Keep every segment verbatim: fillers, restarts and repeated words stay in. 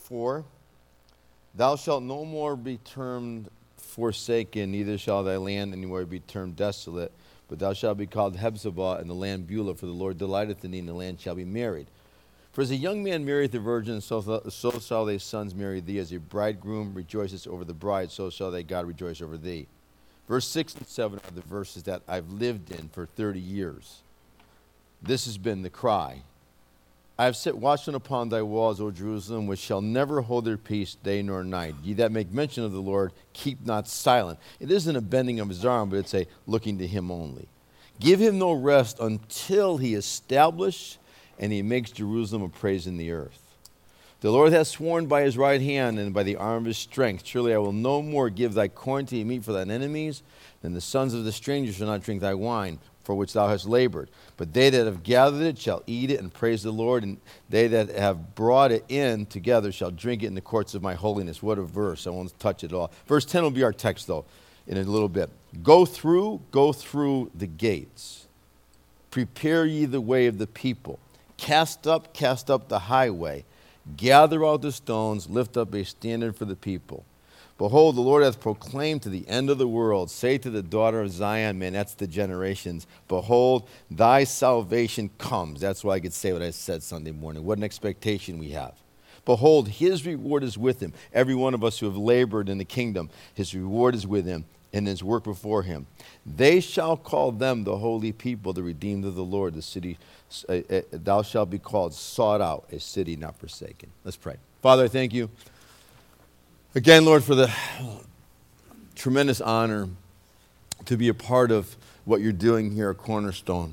four, thou shalt no more be termed forsaken, neither shall thy land anymore be termed desolate, but thou shalt be called Hephzibah, and the land Beulah, for the Lord delighteth in thee, and the land shall be married. For as a young man marrieth a virgin, so, th- so shall thy sons marry thee. As a bridegroom rejoices over the bride, so shall thy God rejoice over thee. Verse six and seven are the verses that I've lived in for thirty years. This has been the cry. I have set watchmen upon thy walls, O Jerusalem, which shall never hold their peace day nor night. Ye that make mention of the Lord, keep not silent. It isn't a bending of his arm, but it's a looking to him only. Give him no rest until he establish and he makes Jerusalem a praise in the earth. The Lord hath sworn by his right hand and by the arm of his strength. Surely I will no more give thy corn to meat for thine enemies, and the sons of the stranger shall not drink thy wine, for which thou hast labored. But they that have gathered it shall eat it and praise the Lord, and they that have brought it in together shall drink it in the courts of my holiness. What a verse. I won't touch it all. Verse ten will be our text, though, in a little bit. Go through, go through the gates. Prepare ye the way of the people. Cast up, cast up the highway. Gather out the stones, lift up a standard for the people. Behold, the Lord hath proclaimed to the end of the world. Say to the daughter of Zion, man, that's the generations. Behold, thy salvation comes. That's why I could say what I said Sunday morning. What an expectation we have. Behold, his reward is with him. Every one of us who have labored in the kingdom, his reward is with him, and his work before him. They shall call them the holy people, the redeemed of the Lord, the city. Uh, uh, thou shalt be called sought out, a city not forsaken. Let's pray. Father, I thank you again, Lord, for the tremendous honor to be a part of what you're doing here at Cornerstone.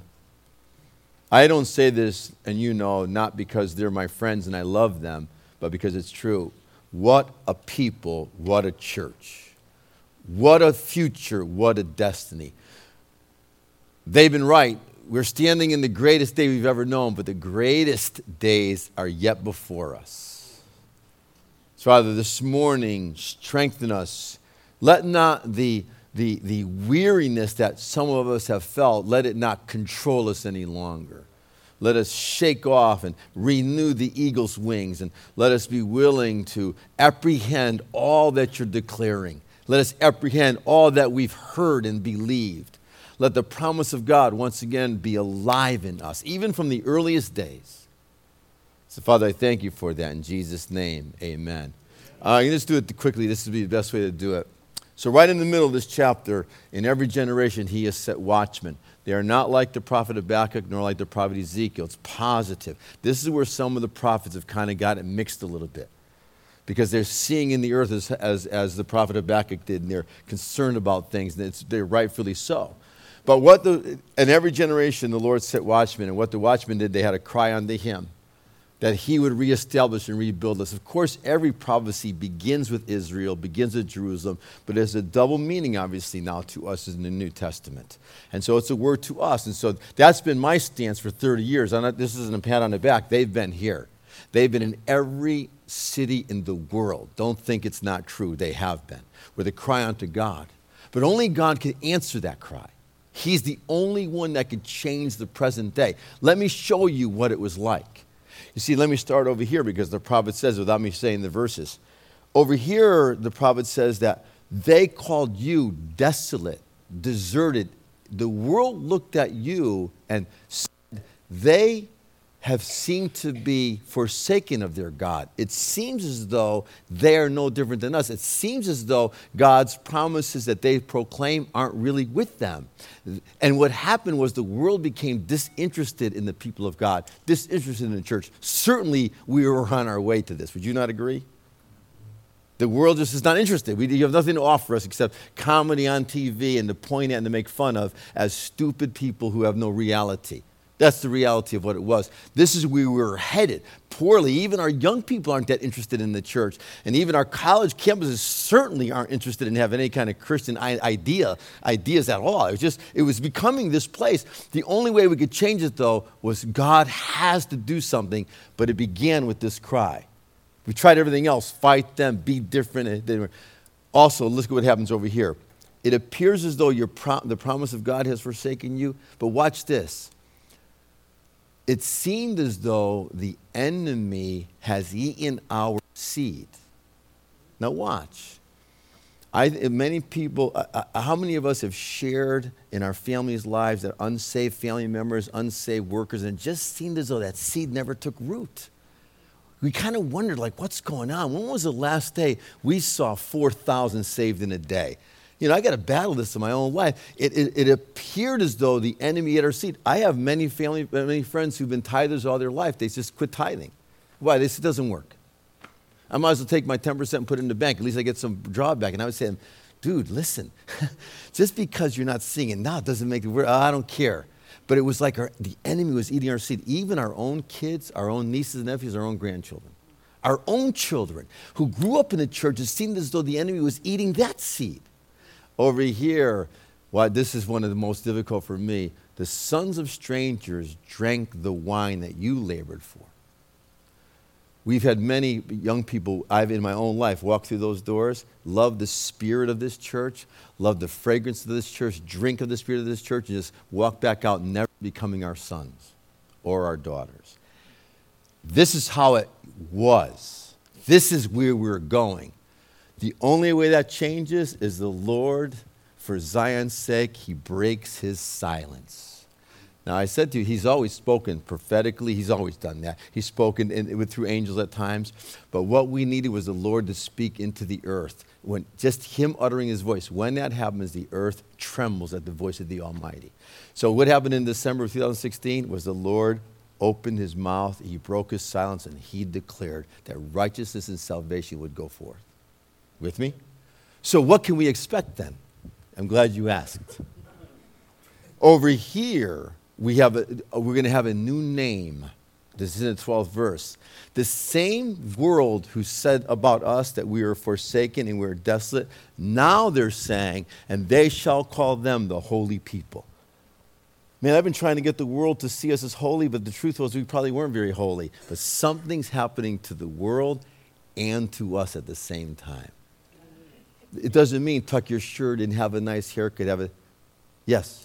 I don't say this, and you know, not because they're my friends and I love them, but because it's true. What a people, what a church. What a future, what a destiny. They've been right. We're standing in the greatest day we've ever known, but the greatest days are yet before us. So Father, this morning, strengthen us. Let not the, the, the weariness that some of us have felt, let it not control us any longer. Let us shake off and renew the eagle's wings, and let us be willing to apprehend all that you're declaring. Let us apprehend all that we've heard and believed. Let the promise of God once again be alive in us, even from the earliest days. So, Father, I thank you for that. In Jesus' name, amen. Uh, you can just do it quickly. This would be the best way to do it. So right in the middle of this chapter, in every generation, he has set watchmen. They are not like the prophet Habakkuk nor like the prophet Ezekiel. It's positive. This is where some of the prophets have kind of got it mixed a little bit, because they're seeing in the earth as, as, as the prophet Habakkuk did, and they're concerned about things, and it's, they're rightfully so. But what the in every generation the Lord set watchmen, and what the watchmen did, they had a cry unto him that he would reestablish and rebuild us. Of course, every prophecy begins with Israel, begins with Jerusalem, but there's a double meaning, obviously, now to us in the New Testament. And so it's a word to us. And so that's been my stance for thirty years. I'm not, this isn't a pat on the back. They've been here. They've been in every city in the world. Don't think it's not true. They have been, where they cry unto God. But only God can answer that cry. He's the only one that could change the present day. Let me show you what it was like. You see, let me start over here, because the prophet says, without me saying the verses. Over here, the prophet says that they called you desolate, deserted. The world looked at you and said they have seemed to be forsaken of their God. It seems as though they are no different than us. It seems as though God's promises that they proclaim aren't really with them. And what happened was the world became disinterested in the people of God, disinterested in the church. Certainly, we were on our way to this. Would you not agree? The world just is not interested. We, you have nothing to offer us except comedy on T V and to point at and to make fun of as stupid people who have no reality. That's the reality of what it was. This is where we were headed. Poorly. Even our young people aren't that interested in the church. And even our college campuses certainly aren't interested in having any kind of Christian idea, ideas at all. It was just, it was becoming this place. The only way we could change it, though, was God has to do something. But it began with this cry. We tried everything else. Fight them. Be different. Also, look at what happens over here. It appears as though your pro- the promise of God has forsaken you. But watch this. It seemed as though the enemy has eaten our seed. seed. Now watch. I, many people, uh, uh, how many of us have shared in our families' lives that unsaved family members, unsaved workers, and it just seemed as though that seed never took root? We kind of wondered, like, what's going on? When was the last day we saw four thousand saved in a day? You know, I got to battle this in my own life. It, it, it appeared as though the enemy had our seed. I have many family, many friends who've been tithers all their life. They just quit tithing. Why? They said, it doesn't work. I might as well take my ten percent and put it in the bank. At least I get some drawback. And I would say, dude, listen, just because you're not seeing it now doesn't make it work. I don't care. But it was like our, the enemy was eating our seed. Even our own kids, our own nieces and nephews, our own grandchildren. Our own children who grew up in the church, it seemed as though the enemy was eating that seed. Over here, why this is one of the most difficult for me. The sons of strangers drank the wine that you labored for. We've had many young people, I've in my own life, walk through those doors, love the spirit of this church, love the fragrance of this church, drink of the spirit of this church, and just walk back out never becoming our sons or our daughters. This is how it was. This is where we're going. The only way that changes is the Lord, for Zion's sake, he breaks his silence. Now, I said to you, he's always spoken prophetically. He's always done that. He's spoken in, with, through angels at times. But what we needed was the Lord to speak into the earth. When just him uttering his voice. When that happens, the earth trembles at the voice of the Almighty. So what happened in December of two thousand sixteen was the Lord opened his mouth. He broke his silence, and he declared that righteousness and salvation would go forth. With me? So what can we expect then? I'm glad you asked. Over here, we have a, we're going to have a new name. This is in the twelfth verse. The same world who said about us that we were forsaken and we were desolate, now they're saying, and they shall call them the holy people. Man, I've been trying to get the world to see us as holy, but the truth was we probably weren't very holy. But something's happening to the world and to us at the same time. It doesn't mean tuck your shirt and have a nice haircut. Have a, yes?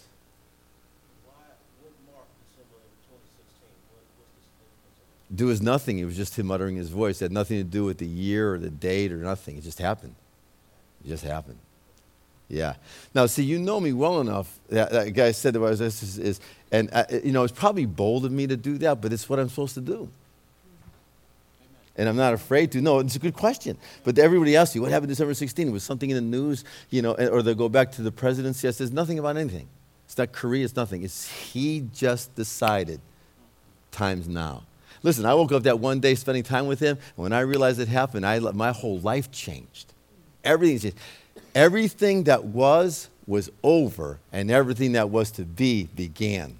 There was nothing. It was just him uttering his voice. It had nothing to do with the year or the date or nothing. It just happened. It just happened. Yeah. Now, see, you know me well enough. That, that guy said that was this is, is and uh, you know, it's probably bold of me to do that, but it's what I'm supposed to do. And I'm not afraid to. No, it's a good question. But everybody asks you, what happened December sixteenth? Was something in the news, you know, or they go back to the presidency? I says nothing about anything. It's not Korea. It's nothing. It's he just decided. Time's now. Listen, I woke up that one day spending time with him, and when I realized it happened, I, my whole life changed. Everything changed. Everything that was, was over, and everything that was to be began.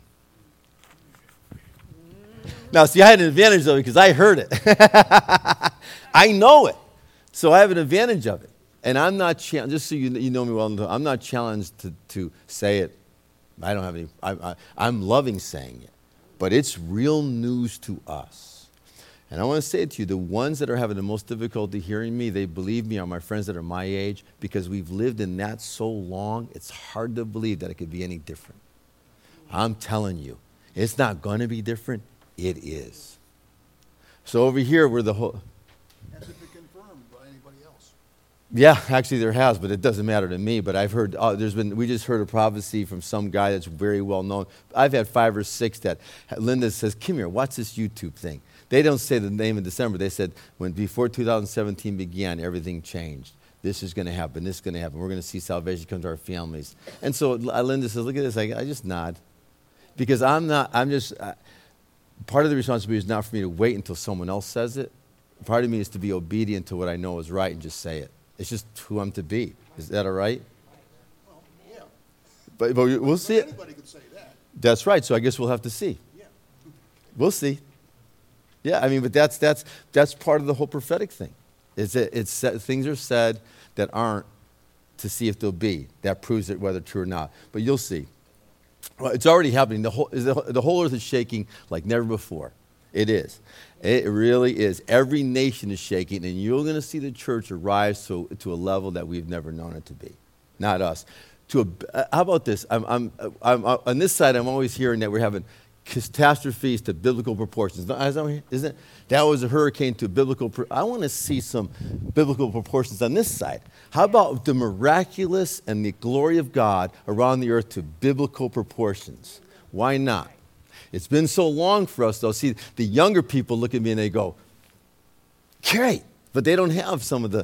Now, see, I had an advantage, though, because I heard it. I know it. So I have an advantage of it. And I'm not, cha- just so you, you know me well, I'm not challenged to, to say it. I don't have any, I, I, I'm loving saying it. But it's real news to us. And I want to say it to you, the ones that are having the most difficulty hearing me, they believe me, are my friends that are my age, because we've lived in that so long, it's hard to believe that it could be any different. I'm telling you, it's not going to be different. It is. So over here, we're the whole... Has it been confirmed by anybody else? Yeah, actually there has, but it doesn't matter to me. But I've heard, uh, there's been, we just heard a prophecy from some guy that's very well known. I've had five or six that Linda says, come here, watch this YouTube thing. They don't say the name of December. They said, when before two thousand seventeen began, everything changed. This is going to happen. This is going to happen. We're going to see salvation come to our families. And so Linda says, look at this. I, I just nod. Because I'm not, I'm just, uh, part of the responsibility is not for me to wait until someone else says it. Part of me is to be obedient to what I know is right and just say it. It's just who I'm to be. Is that all right? Well, yeah. But, but we'll see it. Anybody could say that. That's right. So I guess we'll have to see. Yeah. We'll see. Yeah, I mean, but that's that's that's part of the whole prophetic thing. Is that it's things are said that aren't to see if they'll be. That proves it whether true or not. But you'll see. Well, it's already happening. The whole the, the whole earth is shaking like never before. It is. It really is. Every nation is shaking, and you're going to see the church rise to to a level that we've never known it to be. Not us. To a, how about this? I'm, I'm, I'm, on this side, I'm always hearing that we're having catastrophes to biblical proportions. Isn't it? That was a hurricane to biblical. Pro- I want to see some biblical proportions on this side. How about the miraculous and the glory of God around the earth to biblical proportions? Why not? It's been so long for us, though. See, the younger people look at me and they go, great, but they don't have some of the.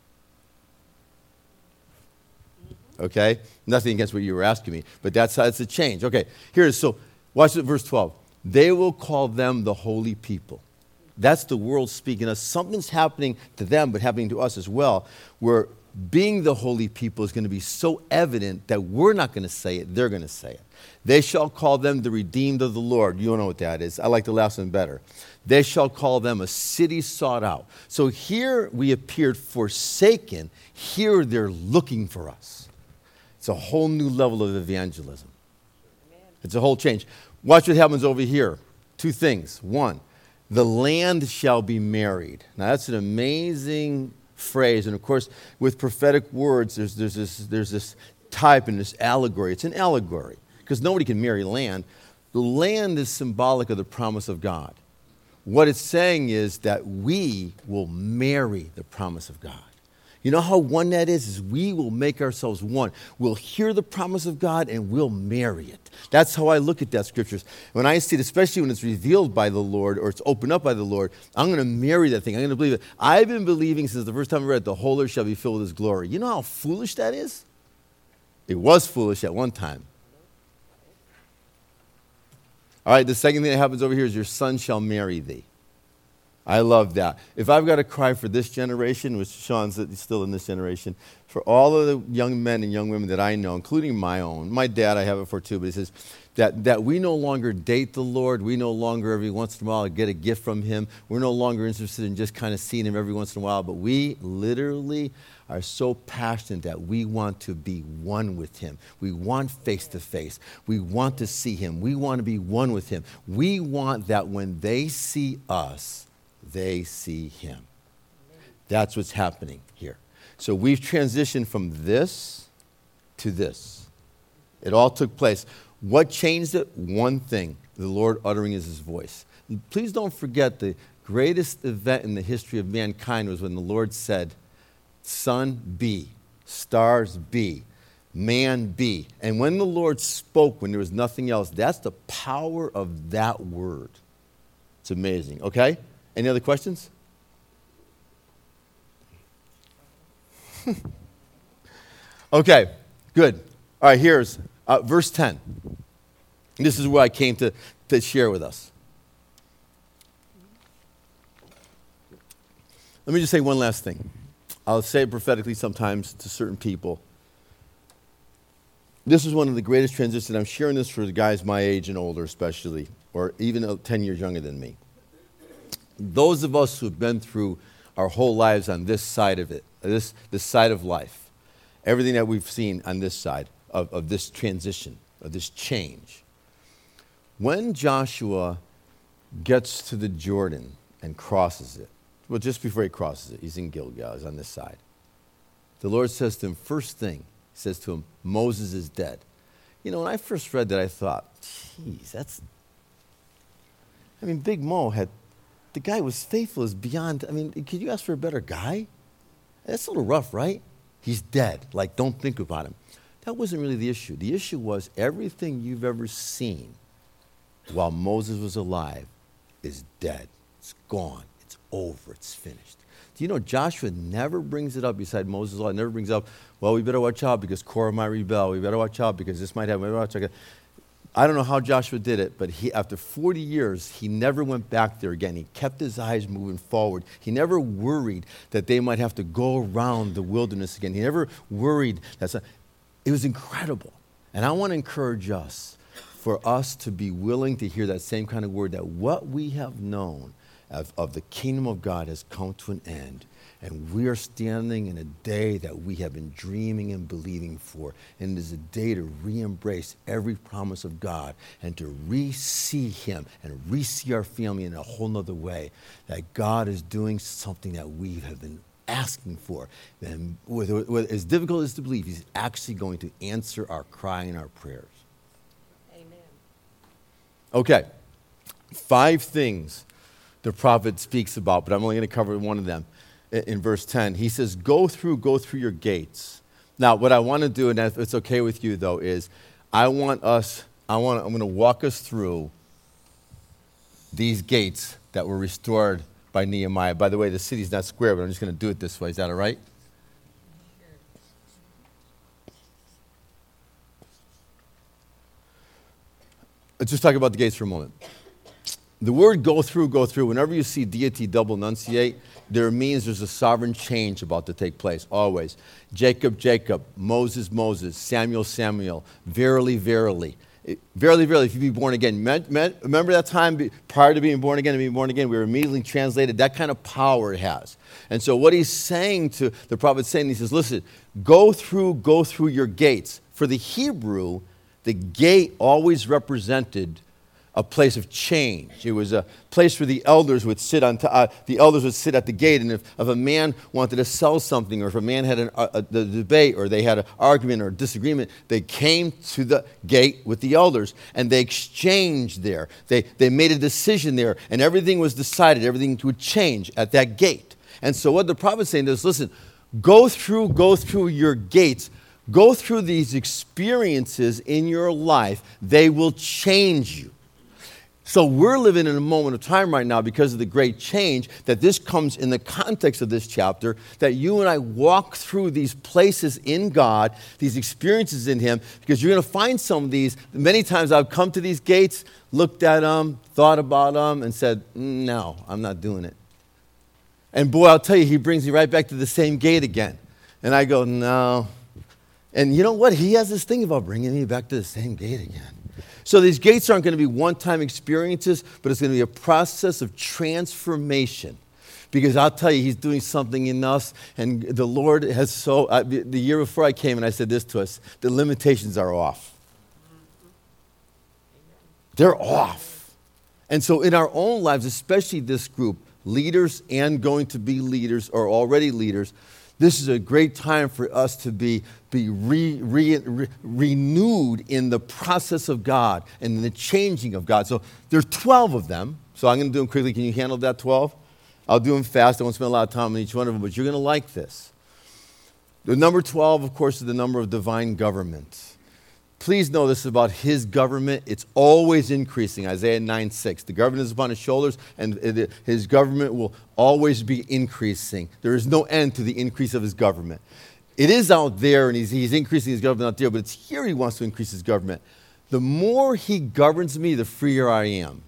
Okay? Nothing against what you were asking me, but that's how it's a change. Okay, here it is. So, watch it, verse twelve. They will call them the holy people. That's the world speaking to us. Something's happening to them, but happening to us as well, where being the holy people is going to be so evident that we're not going to say it, they're going to say it. They shall call them the redeemed of the Lord. You don't know what that is. I like the last one better. They shall call them a city sought out. So here we appeared forsaken. Here they're looking for us. It's a whole new level of evangelism. It's a whole change. Watch what happens over here. Two things. One, the land shall be married. Now that's an amazing phrase. And of course, with prophetic words, there's, there's, this, there's this type and this allegory. It's an allegory because nobody can marry land. The land is symbolic of the promise of God. What it's saying is that we will marry the promise of God. You know how one that is? Is we will make ourselves one. We'll hear the promise of God and we'll marry it. That's how I look at that scriptures. When I see it, especially when it's revealed by the Lord or it's opened up by the Lord, I'm going to marry that thing. I'm going to believe it. I've been believing since the first time I read, the whole earth shall be filled with his glory. You know how foolish that is? It was foolish at one time. All right, the second thing that happens over here is your son shall marry thee. I love that. If I've got to cry for this generation, which Sean's still in this generation, for all of the young men and young women that I know, including my own, my dad I have it for too, but he says that, that we no longer date the Lord. We no longer every once in a while get a gift from him. We're no longer interested in just kind of seeing him every once in a while, but we literally are so passionate that we want to be one with him. We want face to face. We want to see him. We want to be one with him. We want that when they see us, they see him. That's what's happening here. So we've transitioned from this to this. It all took place. What changed it? One thing, the Lord uttering his voice. Please don't forget the greatest event in the history of mankind was when the Lord said, sun be, stars be, man be. And when the Lord spoke, when there was nothing else, that's the power of that word. It's amazing, okay? Any other questions? Okay, good. All right, here's uh, verse ten. This is what I came to, to share with us. Let me just say one last thing. I'll say it prophetically sometimes to certain people. This is one of the greatest transitions. I'm sharing this for the guys my age and older especially, or even ten years younger than me. Those of us who've been through our whole lives on this side of it, this, this side of life, everything that we've seen on this side of, of this transition, of this change. When Joshua gets to the Jordan and crosses it, well, just before he crosses it, he's in Gilgal, he's on this side. The Lord says to him, first thing, he says to him, Moses is dead. You know, when I first read that, I thought, geez, that's, I mean, Big Mo had, the guy was faithful as beyond, I mean, could you ask for a better guy? That's a little rough, right? He's dead. Like, don't think about him. That wasn't really the issue. The issue was everything you've ever seen while Moses was alive is dead. It's gone. It's over. It's finished. Do you know Joshua never brings it up beside Moses' law? Never brings up, well, we better watch out because Korah might rebel. We better watch out because this might happen. We better watch out. I don't know how Joshua did it, but he, after forty years, he never went back there again. He kept his eyes moving forward. He never worried that they might have to go around the wilderness again. He never worried. That's a, it was incredible. And I want to encourage us, for us to be willing to hear that same kind of word, that what we have known of, of the kingdom of God has come to an end. And we are standing in a day that we have been dreaming and believing for. And it is a day to re-embrace every promise of God and to re-see him and re-see our family in a whole nother way. That God is doing something that we have been asking for. And with, with, as difficult as to believe, he's actually going to answer our cry and our prayers. Amen. Okay. Five things the prophet speaks about, but I'm only going to cover one of them in, in verse ten. He says, go through, go through your gates. Now, what I want to do, and if it's okay with you, though, is I want us, I want, I'm going to walk us through these gates that were restored by Nehemiah. By the way, the city's not square, but I'm just going to do it this way. Is that all right? Let's just talk about the gates for a moment. The word go through, go through, whenever you see deity double enunciate, there means there's a sovereign change about to take place, always. Jacob, Jacob, Moses, Moses, Samuel, Samuel, verily, verily. It, verily, verily, if you be born again. Met, met, remember that time prior to being born again and being born again, we were immediately translated. That kind of power it has. And so what he's saying to, the prophet's saying, he says, listen, go through, go through your gates. For the Hebrew, the gate always represented a place of change. It was a place where the elders would sit on. T- uh, the elders would sit at the gate, and if, if a man wanted to sell something, or if a man had an, a, a, a debate, or they had an argument or a disagreement, they came to the gate with the elders, and they exchanged there. They they made a decision there, and everything was decided. Everything would change at that gate. And so, what the prophet's saying is, listen, go through, go through your gates. Go through these experiences in your life. They will change you. So we're living in a moment of time right now because of the great change that this comes in the context of this chapter, that you and I walk through these places in God, these experiences in Him, because you're going to find some of these. Many times I've come to these gates, looked at them, thought about them, and said, no, I'm not doing it. And boy, I'll tell you, He brings me right back to the same gate again. And I go, no. And you know what? He has this thing about bringing me back to the same gate again. So these gates aren't going to be one-time experiences, but it's going to be a process of transformation. Because I'll tell you, He's doing something in us, and the Lord has so, uh, the year before I came and I said this to us, the limitations are off. They're off. And so in our own lives, especially this group, leaders and going to be leaders or already leaders, this is a great time for us to be, be re, re, re, renewed in the process of God and in the changing of God. So there's twelve of them. So I'm going to do them quickly. Can you handle that twelve? I'll do them fast. I won't spend a lot of time on each one of them, but you're going to like this. The number twelve, of course, is the number of divine government. Please know this about His government. It's always increasing. Isaiah nine six. The government is upon His shoulders, and His government will always be increasing. There is no end to the increase of His government. It is out there, and He's, he's increasing His government out there, but it's here He wants to increase His government. The more He governs me, the freer I am.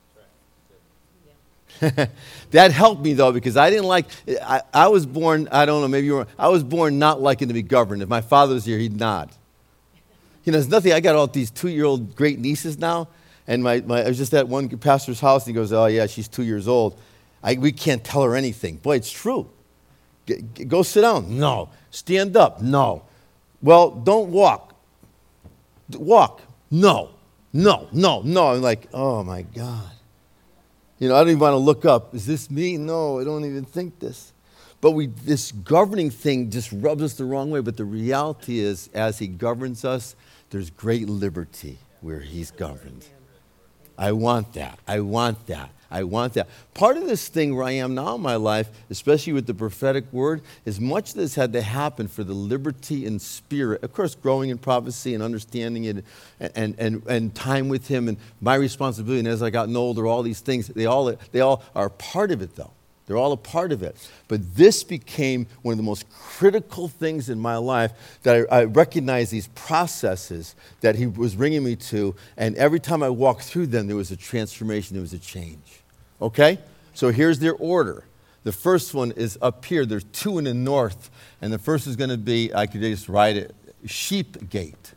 That helped me, though, because I didn't like, I, I was born, I don't know, maybe you were, I was born not liking to be governed. If my father was here, he'd nod. You know, there's nothing. I got all these two-year-old great nieces now, and my, my I was just at one pastor's house, and he goes, oh, yeah, she's two years old. I, we can't tell her anything. Boy, it's true. G- g- go sit down. No. Stand up. No. Well, don't walk. D- walk. No. No, no, no. I'm like, oh, my God. You know, I don't even want to look up. Is this me? No, I don't even think this. But we, this governing thing just rubs us the wrong way. But the reality is, as He governs us, there's great liberty where He's governed. I want that. I want that. I want that. Part of this thing where I am now in my life, especially with the prophetic word, is much of this had to happen for the liberty in spirit. Of course, growing in prophecy and understanding it and, and, and time with Him and my responsibility. And as I got older, all these things, they all, they all are part of it, though. They're all a part of it. But this became one of the most critical things in my life that I, I recognized these processes that He was bringing me to. And every time I walked through them, there was a transformation, there was a change. Okay? So here's their order. The first one is up here. There's two in the north. And the first is going to be, I could just write it, Sheep Gate.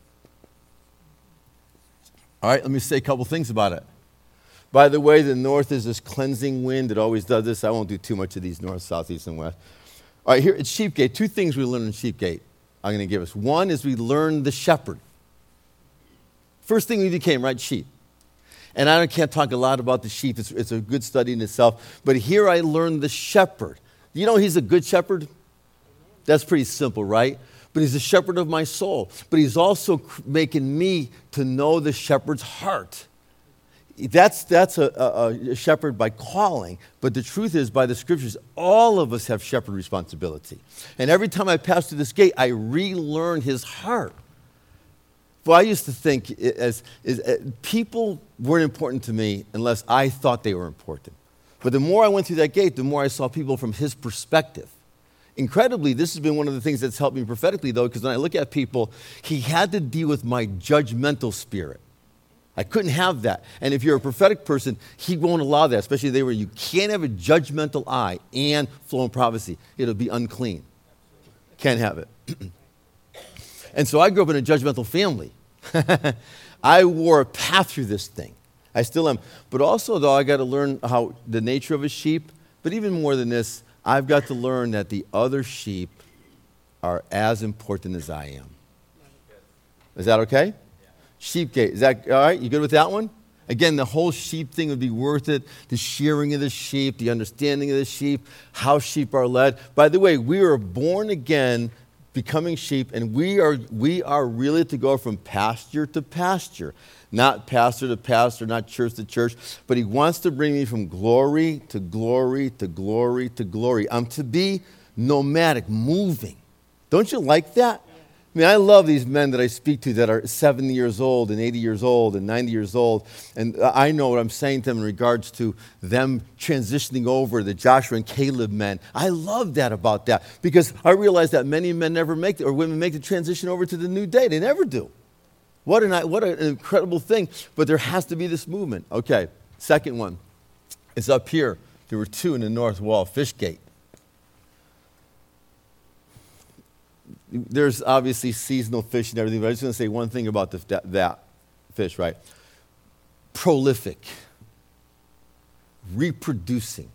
All right, let me say a couple things about it. By the way, the north is this cleansing wind. It always does this. I won't do too much of these north, south, east, and west. All right, here at Sheepgate, two things we learn in Sheepgate I'm going to give us. One is we learn the shepherd. First thing we became, right, sheep. And I can't talk a lot about the sheep. It's, it's a good study in itself. But here I learned the shepherd. You know He's a good shepherd? That's pretty simple, right? But He's the shepherd of my soul. But He's also making me to know the shepherd's heart. that's, that's a, a, a shepherd by calling, but the truth is, by the scriptures, all of us have shepherd responsibility. And every time I pass through this gate, I relearn his heart. Well, I used to think as, as, as people weren't important to me unless I thought they were important. But the more I went through that gate, the more I saw people from his perspective. Incredibly, this has been one of the things that's helped me prophetically, though, because when I look at people, he had to deal with my judgmental spirit. I couldn't have that. And if you're a prophetic person, he won't allow that, especially they were, you can't have a judgmental eye and flow in prophecy. It'll be unclean. Can't have it. And so I grew up in a judgmental family. I wore a path through this thing. I still am. But also, though, I got to learn how the nature of a sheep. But even more than this, I've got to learn that the other sheep are as important as I am. Is that okay? Yeah. Sheep gate. Is that all right? You good with that one? Again, the whole sheep thing would be worth it. The shearing of the sheep, the understanding of the sheep, how sheep are led. By the way, we are born again, becoming sheep, and we are we are really to go from pasture to pasture. Not pastor to pastor, not church to church, but he wants to bring me from glory to glory to glory to glory. I'm to be nomadic, moving. Don't you like that? I mean, I love these men that I speak to that are seventy years old and eighty years old and ninety years old. And I know what I'm saying to them in regards to them transitioning over, the Joshua and Caleb men. I love that about that because I realize that many men never make it, or women make the transition over to the new day. They never do. What an, what an incredible thing. But there has to be this movement. Okay, second one. It's up here. There were two in the north wall, fish gate. There's obviously seasonal fish and everything, but I just want to say one thing about the, that, that fish, right? Prolific. Reproducing.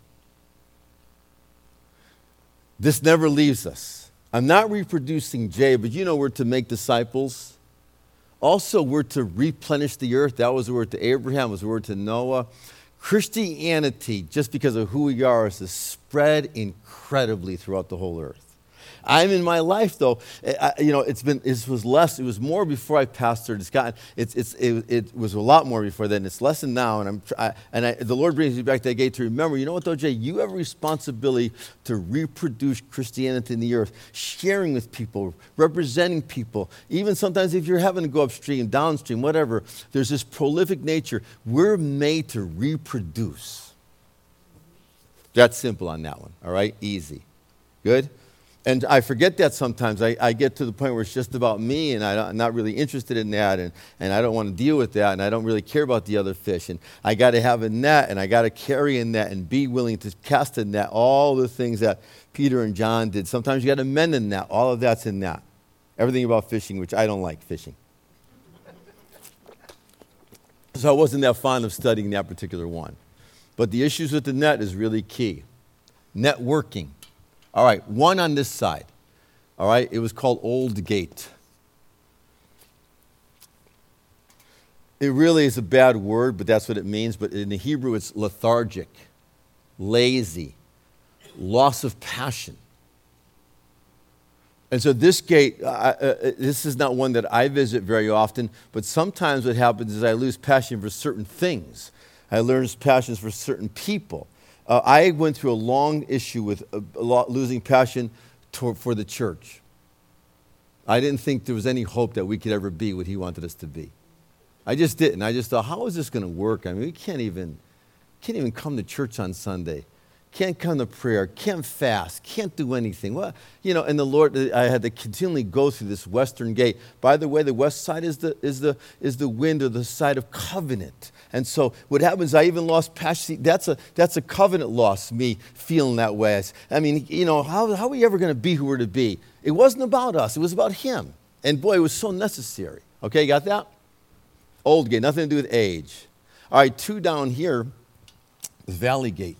This never leaves us. I'm not reproducing Jay, but you know we're to make disciples. Also, we're to replenish the earth. That was the word to Abraham, was the word to Noah. Christianity, just because of who we are, is to spread incredibly throughout the whole earth. I'm in my life, though, I, you know, it's been, it was less, it was more before I pastored. It's gotten, it's, it's, it, it was a lot more before then. It's less than now, and I'm, I, and I, the Lord brings me back to that gate to remember, you know what, though, Jay, you have a responsibility to reproduce Christianity in the earth, sharing with people, representing people. Even sometimes if you're having to go upstream, downstream, whatever, there's this prolific nature. We're made to reproduce. That's simple on that one, all right? Easy. Good? And I forget that sometimes. I, I get to the point where it's just about me, and I, I'm not really interested in that, and, and I don't want to deal with that, and I don't really care about the other fish. And I got to have a net, and I got to carry a net, and be willing to cast a net. All the things that Peter and John did. Sometimes you got to mend a net. All of that's in that. Everything about fishing, which I don't like fishing. So I wasn't that fond of studying that particular one. But the issues with the net is really key. Networking. All right, one on this side. All right, it was called Old Gate. It really is a bad word, but that's what it means. But in the Hebrew, it's lethargic, lazy, loss of passion. And so this gate, uh, uh, this is not one that I visit very often, but sometimes what happens is I lose passion for certain things. I lose passions for certain people. Uh, I went through a long issue with a, a lot, losing passion to, for the church. I didn't think there was any hope that we could ever be what he wanted us to be. I just didn't. I just thought, how is this going to work? I mean, we can't even, can't even come to church on Sunday. Can't come to prayer. Can't fast. Can't do anything. Well, you know, and the Lord, I had to continually go through this western gate. By the way, the west side is the is the is the wind or the side of covenant. And so what happens, I even lost passion. That's a that's a covenant loss, me feeling that way. I mean, you know, how, how are we ever going to be who we're to be? It wasn't about us. It was about him. And boy, it was so necessary. Okay, you got that? Old gate, nothing to do with age. All right, two down here is Valley Gate.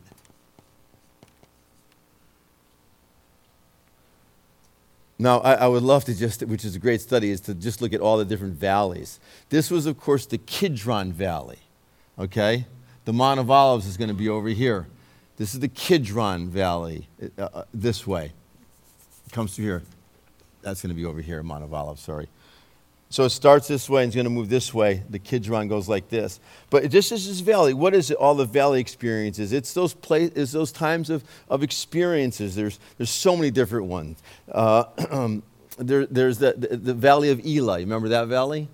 Now, I, I would love to just, which is a great study, is to just look at all the different valleys. This was, of course, the Kidron Valley, okay? The Mount of Olives is going to be over here. This is the Kidron Valley, uh, uh, this way. It comes through here. That's going to be over here, Mount of Olives, sorry. So it starts this way and it's going to move this way. The Kidron goes like this. But this is this valley. What is it? All the valley experiences? It's those place, it's those times of, of experiences. There's there's so many different ones. Uh, there, there's the, the, the valley of Elah. You remember that valley?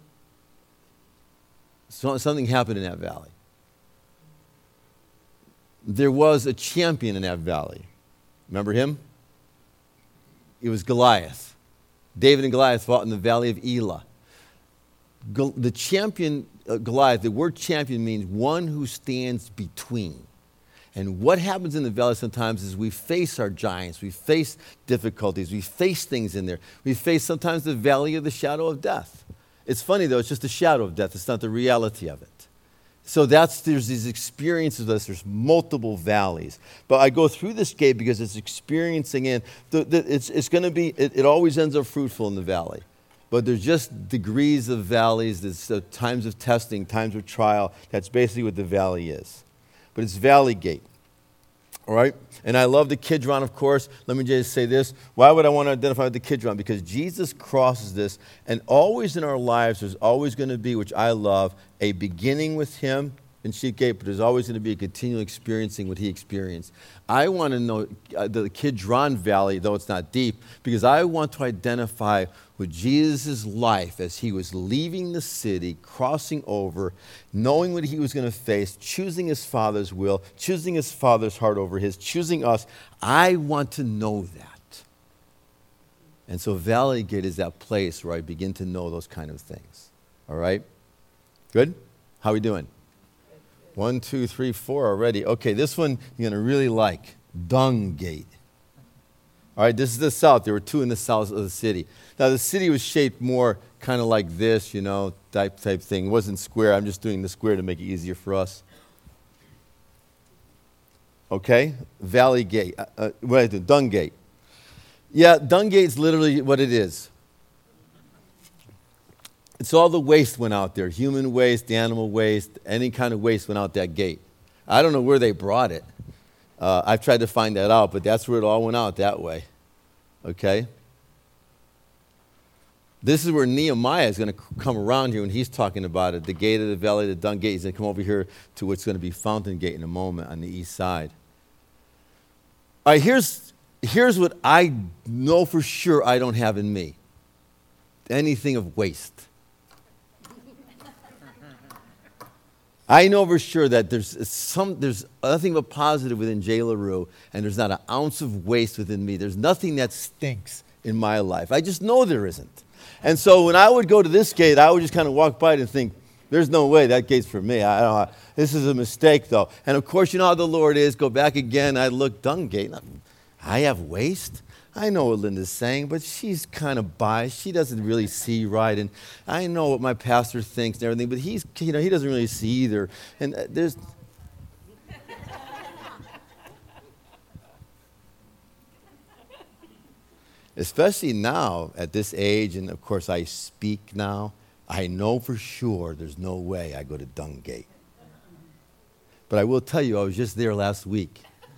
So, something happened in that valley. There was a champion in that valley. Remember him? It was Goliath. David and Goliath fought in the valley of Elah. Go, the champion, uh, Goliath, the word champion means one who stands between. And what happens in the valley sometimes is we face our giants, we face difficulties, we face things in there. We face sometimes the valley of the shadow of death. It's funny though, it's just a shadow of death, it's not the reality of it. So that's, there's these experiences of this, there's multiple valleys. But I go through this gate because it's experiencing in, the, the, it's, it's going to be, it, it always ends up fruitful in the valley. But there's just degrees of valleys, there's uh, times of testing, times of trial. That's basically what the valley is. But it's Valley Gate. All right? And I love the Kidron, of course. Let me just say this. Why would I want to identify with the Kidron? Because Jesus crosses this, and always in our lives, there's always going to be, which I love, a beginning with him in Sheep Gate, but there's always going to be a continual experiencing what he experienced. I want to know uh, the Kidron Valley, though it's not deep, because I want to identify with Jesus' life as he was leaving the city, crossing over, knowing what he was going to face, choosing his Father's will, choosing his Father's heart over his, choosing us. I want to know that. And so Valley Gate is that place where I begin to know those kind of things. All right? Good? How are we doing? One, two, three, four already. Okay, this one you're going to really like. Dung Gate. All right, this is the south. There were two in the south of the city. Now, the city was shaped more kind of like this, you know, type, type thing. It wasn't square. I'm just doing the square to make it easier for us. Okay, Valley Gate. Uh, uh, what is it? Dung Gate. Yeah, Dung Gate's literally what it is. It's all the waste went out there. Human waste, animal waste, any kind of waste went out that gate. I don't know where they brought it. Uh, I've tried to find that out, but that's where it all went out, that way. Okay? This is where Nehemiah is going to come around here when he's talking about it. The gate of the valley, the Dung Gate. He's going to come over here to what's going to be Fountain Gate in a moment on the east side. All right, here's, here's what I know for sure I don't have in me. Anything of waste. I know for sure that there's some, there's nothing but positive within Jay LaRue, and there's not an ounce of waste within me. There's nothing that stinks in my life. I just know there isn't. And so when I would go to this gate, I would just kind of walk by it and think, there's no way that gate's for me. I don't know. This is a mistake, though. And of course, you know how the Lord is. Go back again. I look, Dung Gate. I have waste. I know what Linda's saying, but she's kind of biased. She doesn't really see right, and I know what my pastor thinks and everything, but he's, you know, he doesn't really see either. And uh, there's, especially now at this age, and of course I speak now. I know for sure there's no way I go to Dung Gate. But I will tell you, I was just there last week.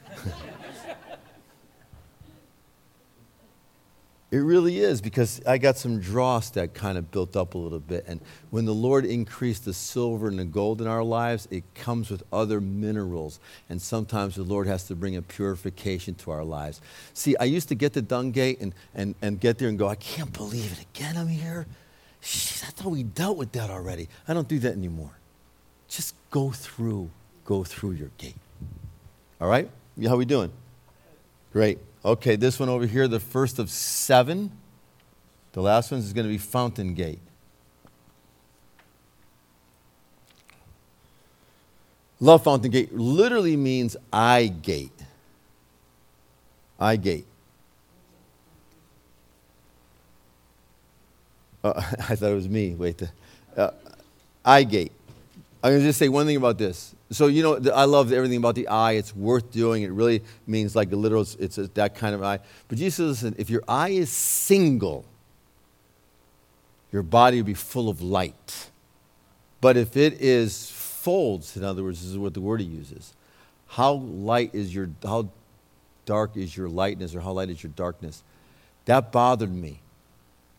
It really is, because I got some dross that kind of built up a little bit. And when the Lord increased the silver and the gold in our lives, it comes with other minerals. And sometimes the Lord has to bring a purification to our lives. See, I used to get to Dung Gate and, and, and get there and go, I can't believe it. Again, I'm here. Jeez, I thought we dealt with that already. I don't do that anymore. Just go through, go through your gate. All right? How we doing? Great. Okay, this one over here, the first of seven. The last one is going to be Fountain Gate. Love Fountain Gate. Literally means eye gate. Eye gate. Uh, I thought it was me. Wait. The, uh, eye gate. I'm going to just say one thing about this. So, you know, I love everything about the eye. It's worth doing. It really means like a literal, it's a, that kind of eye. But Jesus says, listen, if your eye is single, your body will be full of light. But if it is folds, in other words, this is what the word he uses, how light is your, how dark is your lightness, or how light is your darkness? That bothered me.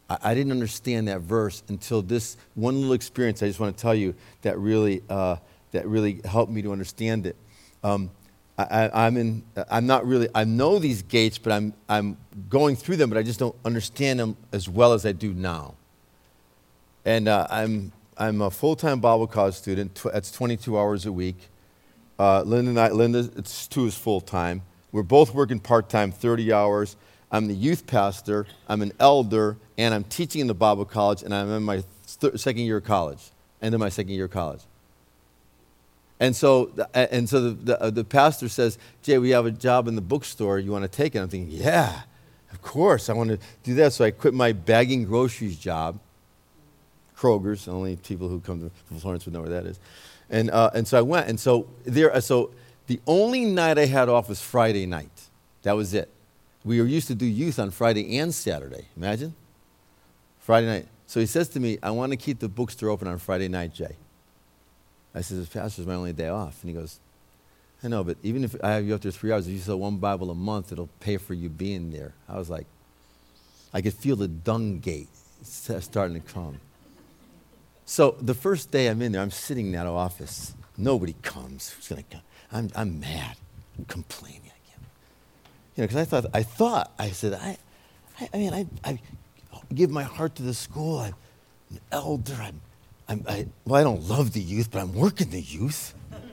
I, I didn't understand that verse until this one little experience I just want to tell you that really, uh, that really helped me to understand it. Um, I, I, I'm in, I'm not really, I know these gates, but I'm, I'm going through them, but I just don't understand them as well as I do now. And uh, I'm, I'm a full-time Bible college student. Tw- that's twenty-two hours a week. Uh, Linda and I, Linda, it's two is full-time. We're both working part-time, thirty hours. I'm the youth pastor. I'm an elder, and I'm teaching in the Bible college, and I'm in my th- second year of college, end of my second year of college. And so, and so the, the, uh, the pastor says, Jay, we have a job in the bookstore. You want to take it? I'm thinking, yeah, of course. I want to do that. So I quit my bagging groceries job. Kroger's, only people who come from Florence would know where that is. And, uh, and so I went. And so, there, so the only night I had off was Friday night. That was it. We were used to do youth on Friday and Saturday. Imagine? Friday night. So he says to me, I want to keep the bookstore open on Friday night, Jay. I said, this pastor's my only day off. And he goes, I know, but even if I have you up there three hours, if you sell one Bible a month, it'll pay for you being there. I was like, I could feel the dung gate starting to come. So the first day I'm in there, I'm sitting in that office. Nobody comes. Who's going to come? I'm, I'm mad. I'm complaining. I can't. You know, because I thought, I thought, I said, I, I, I mean, I, I give my heart to the school. I'm an elder. I'm, I'm, I, well, I don't love the youth, but I'm working the youth.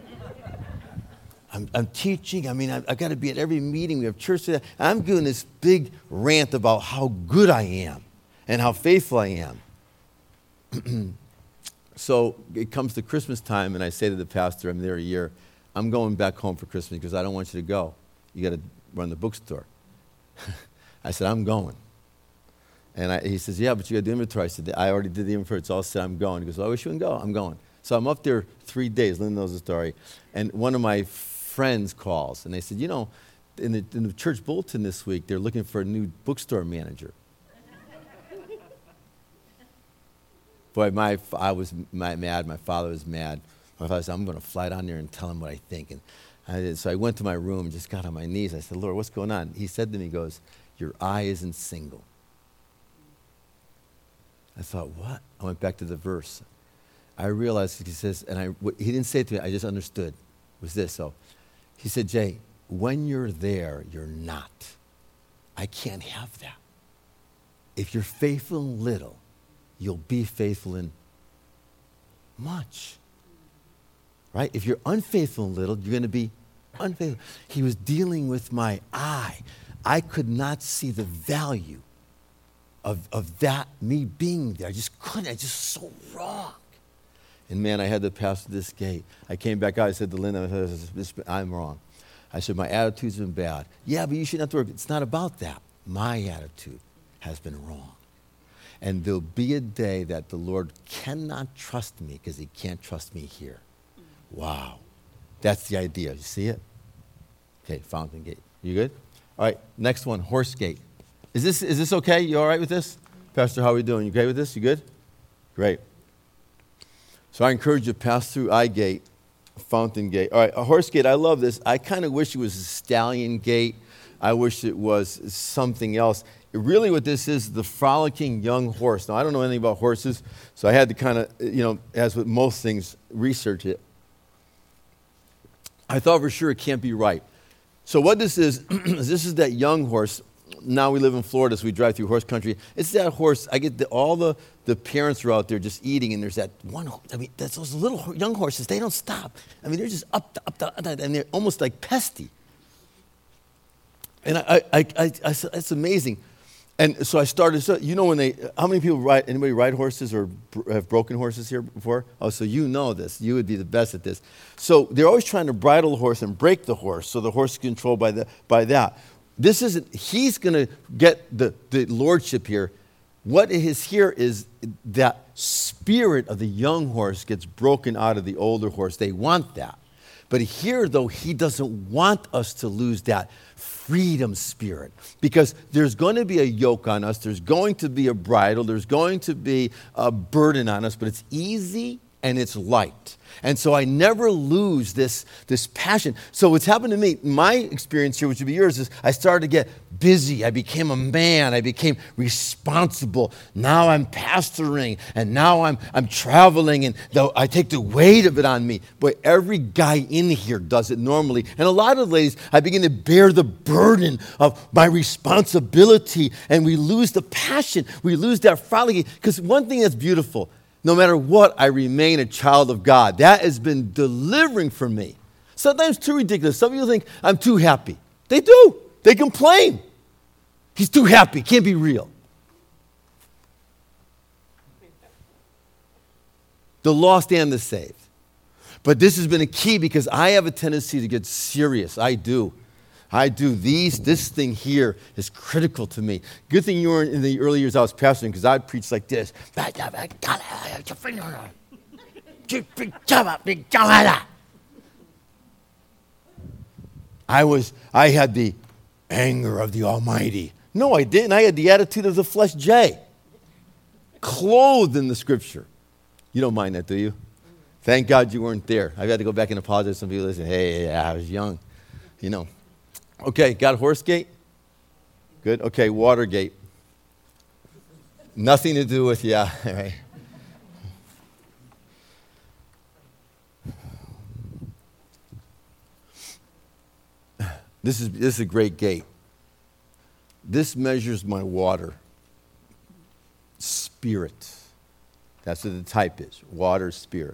I'm, I'm teaching. I mean, I, I got to be at every meeting. We have church today. I'm doing this big rant about how good I am and how faithful I am. So it comes to Christmas time, and I say to the pastor, I'm there a year, I'm going back home for Christmas because I don't want you to go. You got to run the bookstore. I said, I'm going. And I, he says, yeah, but you got to do inventory. I said, I already did the inventory. It's all set. I'm going. He goes, well, I wish you wouldn't go. I'm going. So I'm up there three days. Lynn knows the story. And one of my friends calls, and they said, you know, in the, in the church bulletin this week, they're looking for a new bookstore manager. Boy, my, I was my, mad. My father was mad. My father said, I'm going to fly down there and tell him what I think. And I did. So I went to my room and just got on my knees. I said, Lord, what's going on? He said to me, he goes, your eye isn't single. I thought, what? I went back to the verse. I realized, he says, and I, what, he didn't say it to me, I just understood. It was this. So he said, Jay, when you're there, you're not. I can't have that. If you're faithful in little, you'll be faithful in much. Right? If you're unfaithful in little, you're going to be unfaithful. He was dealing with my eye. I could not see the value of, of that, me being there. I just couldn't. I just so wrong. And man, I had to pass this gate. I came back out. I said to Linda, I'm wrong. I said, my attitude's been bad. Yeah, but you shouldn't have to work. It's not about that. My attitude has been wrong. And there'll be a day that the Lord cannot trust me because he can't trust me here. Wow. That's the idea. You see it? Okay, Fountain Gate. You good? All right, next one, Horse Gate. Is this, is this okay? You all right with this? Pastor, how are we doing? You okay with this? You good? Great. So I encourage you to pass through Eye Gate, Fountain Gate. All right, a Horse Gate, I love this. I kind of wish it was a Stallion Gate. I wish it was something else. Really what this is, the frolicking young horse. Now, I don't know anything about horses, so I had to kind of, you know, as with most things, research it. I thought for sure it can't be right. So what this is, is this is that young horse. Now we live in Florida, so we drive through horse country. It's that horse. I get the, all the, the parents are out there just eating, and there's that one. I mean, that's those little young horses. They don't stop. I mean, they're just up, up, up, and they're almost like pesty. And I, I, I, I, I it's amazing. And so I started, so you know when they, how many people ride, anybody ride horses or br- have broken horses here before? Oh, so you know this. You would be the best at this. So they're always trying to bridle the horse and break the horse, so the horse is controlled by, the, by that. This isn't, he's going to get the, the lordship here. What is here is that spirit of the young horse gets broken out of the older horse. They want that. But here, though, he doesn't want us to lose that freedom spirit, because there's going to be a yoke on us. There's going to be a bridle. There's going to be a burden on us, but it's easy and it's light. And so I never lose this, this passion. So what's happened to me, my experience here, which would be yours, is I started to get busy. I became a man. I became responsible. Now I'm pastoring, and now I'm, I'm traveling, and the, I take the weight of it on me. But every guy in here does it normally. And a lot of ladies, I begin to bear the burden of my responsibility, and we lose the passion. We lose that frolic. Because one thing that's beautiful, no matter what, I remain a child of God. That has been delivering for me. Sometimes too ridiculous. Some people think I'm too happy. They do. They complain. He's too happy. Can't be real. The lost and the saved. But this has been a key because I have a tendency to get serious. I do. I do. These, this thing here is critical to me. Good thing you weren't in the early years I was pastoring, because I'd preach like this. I was, I had the anger of the Almighty. No, I didn't. I had the attitude of the flesh J, clothed in the Scripture. You don't mind that, do you? Thank God you weren't there. I've had to go back and apologize to some people that say, hey, yeah, I was young, you know. Okay, got horse gate? Good. Okay, Watergate. Nothing to do with, yeah, all right. This is, this is a great gate. This measures my water. Spirit. That's what the type is. Water, spirit.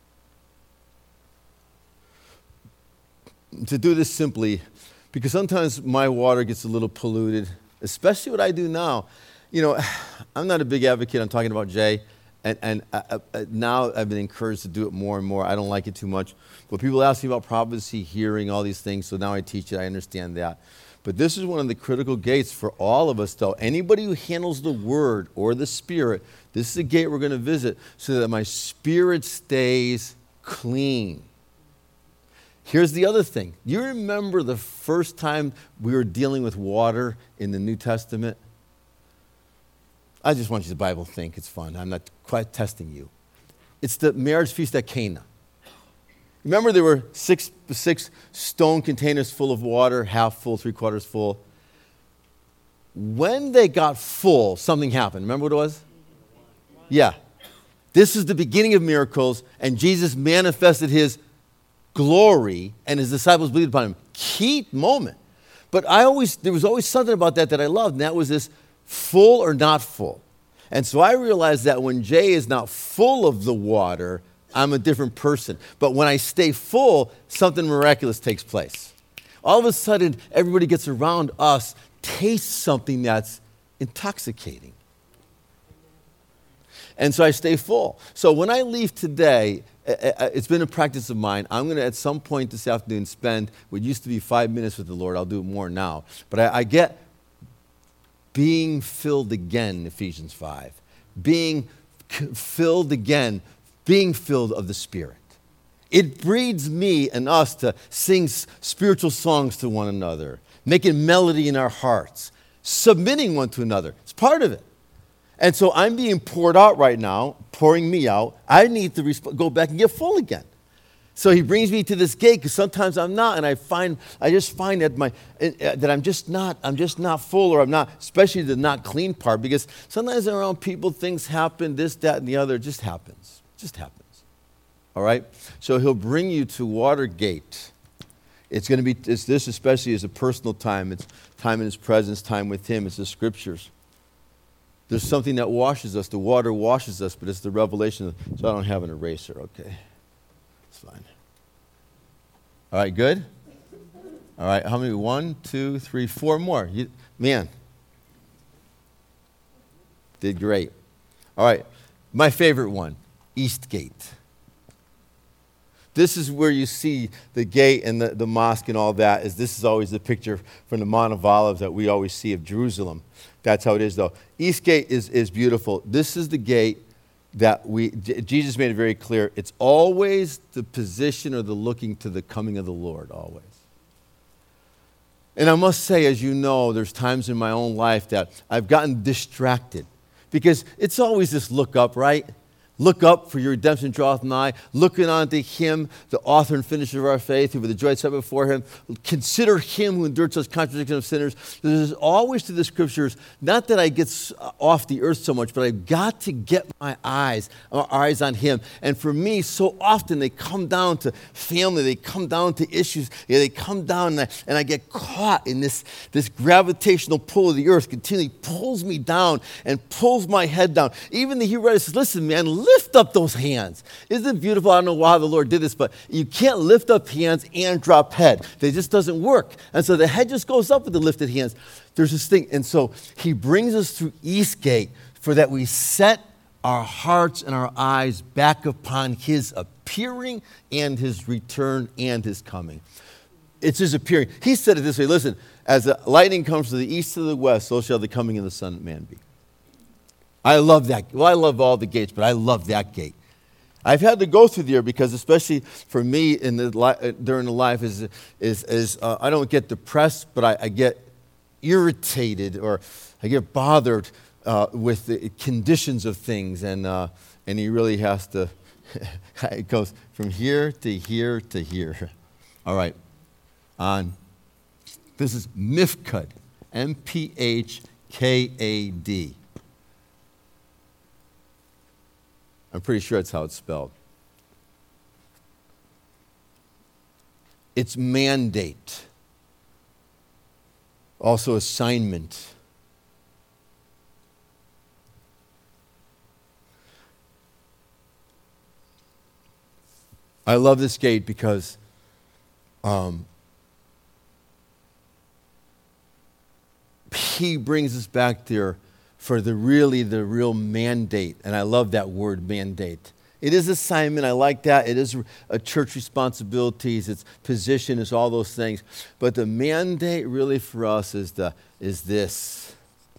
To do this simply, because sometimes my water gets a little polluted, especially what I do now. You know, I'm not a big advocate. I'm talking about Jay. And, and I, I, now I've been encouraged to do it more and more. I don't like it too much. But people ask me about prophecy, hearing, all these things. So now I teach it. I understand that. But this is one of the critical gates for all of us, though. Anybody who handles the Word or the Spirit, this is a gate we're going to visit so that my spirit stays clean. Here's the other thing. You remember the first time we were dealing with water in the New Testament? I just want you to Bible think. It's fun. I'm not quite testing you. It's the marriage feast at Cana. Remember there were six, six stone containers full of water, half full, three quarters full. When they got full, something happened. Remember what it was? Yeah. This is the beginning of miracles, and Jesus manifested his glory, and his disciples believed upon him. Key moment. But I always, there was always something about that that I loved, and that was this full or not full. And so I realized that when Jay is not full of the water, I'm a different person. But when I stay full, something miraculous takes place. All of a sudden, everybody gets around us, tastes something that's intoxicating. And so I stay full. So when I leave today, it's been a practice of mine. I'm going to, at some point this afternoon, spend what used to be five minutes with the Lord. I'll do it more now. But I, I get being filled again, Ephesians five. Being filled again, being filled of the Spirit. It breeds me and us to sing spiritual songs to one another, making melody in our hearts, submitting one to another. It's part of it. And so I'm being poured out right now, pouring me out. I need to resp- go back and get full again. So he brings me to this gate because sometimes I'm not, and I find I just find that my uh, that I'm just not I'm just not full, or I'm not, especially the not clean part, because sometimes around people things happen, this, that, and the other. It just happens. It just happens. All right. So he'll bring you to Watergate. It's going to be it's, this especially is a personal time. It's time in his presence, time with him. It's the Scriptures. There's something that washes us. The water washes us, but it's the revelation. So I don't have an eraser. Okay. It's fine. All right, good? All right, how many? One, two, three, four more. You, man. Did great. All right, my favorite one, Eastgate. This is where you see the gate and the, the mosque and all that. Is this is always the picture from the Mount of Olives that we always see of Jerusalem. That's how it is, though. Eastgate is, is beautiful. This is the gate that we, J- Jesus made it very clear. It's always the position or the looking to the coming of the Lord, always. And I must say, as you know, there's times in my own life that I've gotten distracted because it's always this look up, right? Look up, for your redemption draweth nigh. Looking unto him, the author and finisher of our faith, who with the joy set before him. Consider him who endured such contradiction of sinners. There's always to the scriptures, not that I get off the earth so much, but I've got to get my eyes, our eyes on him. And for me, so often they come down to family, they come down to issues, yeah, they come down and I, and I get caught in this, this gravitational pull of the earth, continually pulls me down and pulls my head down. Even the Hebrew writer says, listen, man, lift up those hands. Isn't it beautiful? I don't know how the Lord did this, but you can't lift up hands and drop head. It just doesn't work. And so the head just goes up with the lifted hands. There's this thing. And so he brings us through Eastgate for that we set our hearts and our eyes back upon his appearing and his return and his coming. It's his appearing. He said it this way, listen, as the lightning comes to the east to the west, so shall the coming of the Son of Man be. I love that. Well, I love all the gates, but I love that gate. I've had to go through there because, especially for me in the li- during the life, is is is uh, I don't get depressed, but I, I get irritated or I get bothered uh, with the conditions of things, and uh, and he really has to. It goes from here to here to here. All right, on. This is Mifkad, M P H K A D. I'm pretty sure that's how it's spelled. It's mandate. Also assignment. I love this gate because um, he brings us back there for the really, the real mandate. And I love that word, mandate. It is assignment. I like that. It is a church responsibilities. It's position. It's all those things. But the mandate really for us is, the, is this.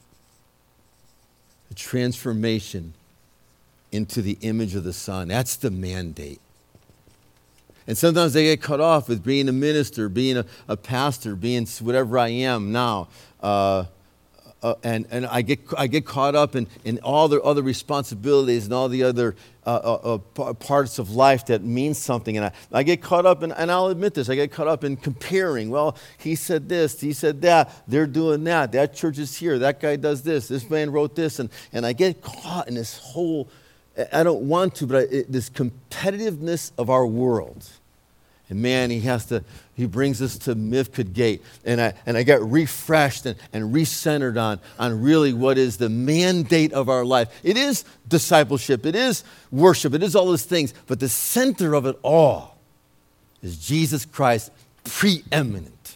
The transformation into the image of the Son. That's the mandate. And sometimes they get cut off with being a minister, being a, a pastor, being whatever I am now. Uh, Uh, and and I get I get caught up in, in all the other responsibilities and all the other uh, uh, uh, parts of life that mean something. And I, I get caught up in, and I'll admit this, I get caught up in comparing. Well, he said this, he said that, they're doing that, that church is here, that guy does this, this man wrote this. And, and I get caught in this whole, I don't want to, but I, it, this competitiveness of our world. And man, he has to, he brings us to Mifkad Gate. And I and I got refreshed and, and recentered on, on really what is the mandate of our life. It is discipleship, it is worship, it is all those things. But the center of it all is Jesus Christ preeminent.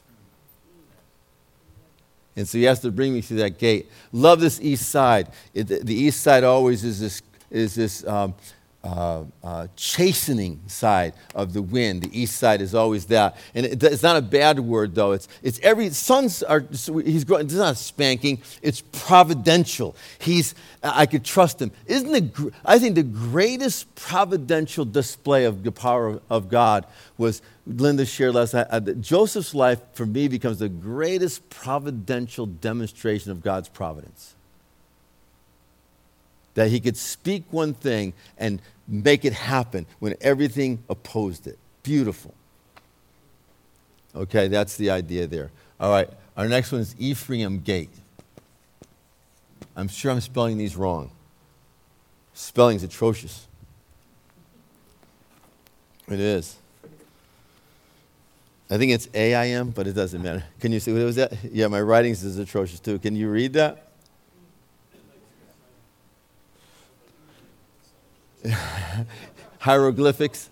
And so he has to bring me through that gate. Love this east side. It, the east side always is this, is this um, Uh, uh, chastening side of the wind. The east side is always that, and it, it's not a bad word though. It's it's every sons are. He's growing. It's not spanking. It's providential. He's. I could trust him. Isn't the? I think the greatest providential display of the power of, of God was Linda shared last night. Uh, Joseph's life for me becomes the greatest providential demonstration of God's providence. That he could speak one thing and make it happen when everything opposed it. Beautiful. Okay, that's the idea there. All right, our next one is Ephraim Gate. I'm sure I'm spelling these wrong. Spelling's atrocious. It is. I think it's A I M, but it doesn't matter. Can you see what was that? Yeah, my writing is atrocious too. Can you read that? Hieroglyphics.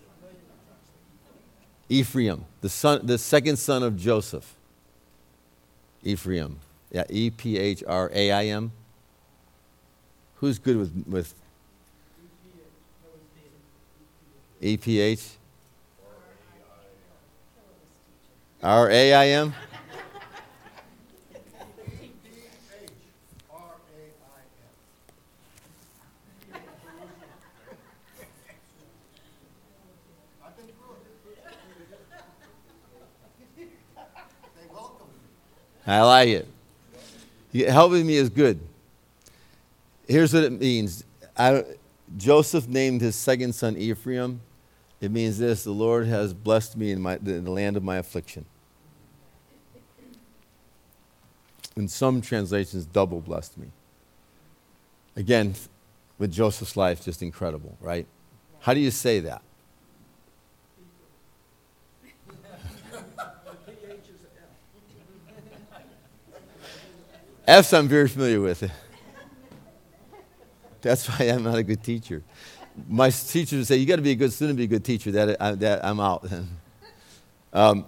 Ephraim, the son, the second son of Joseph. Ephraim. Yeah, E P H R A I M. Who's good with, with E P H? R A I M? I like it. Helping me is good. Here's what it means. I, Joseph named his second son Ephraim. It means this: the Lord has blessed me in, my, in the land of my affliction. In some translations, double blessed me. Again, with Joseph's life, just incredible, right? How do you say that? F's I'm very familiar with. That's why I'm not a good teacher. My teachers would say, you got to be a good student, be a good teacher. That, I, that I'm out. um,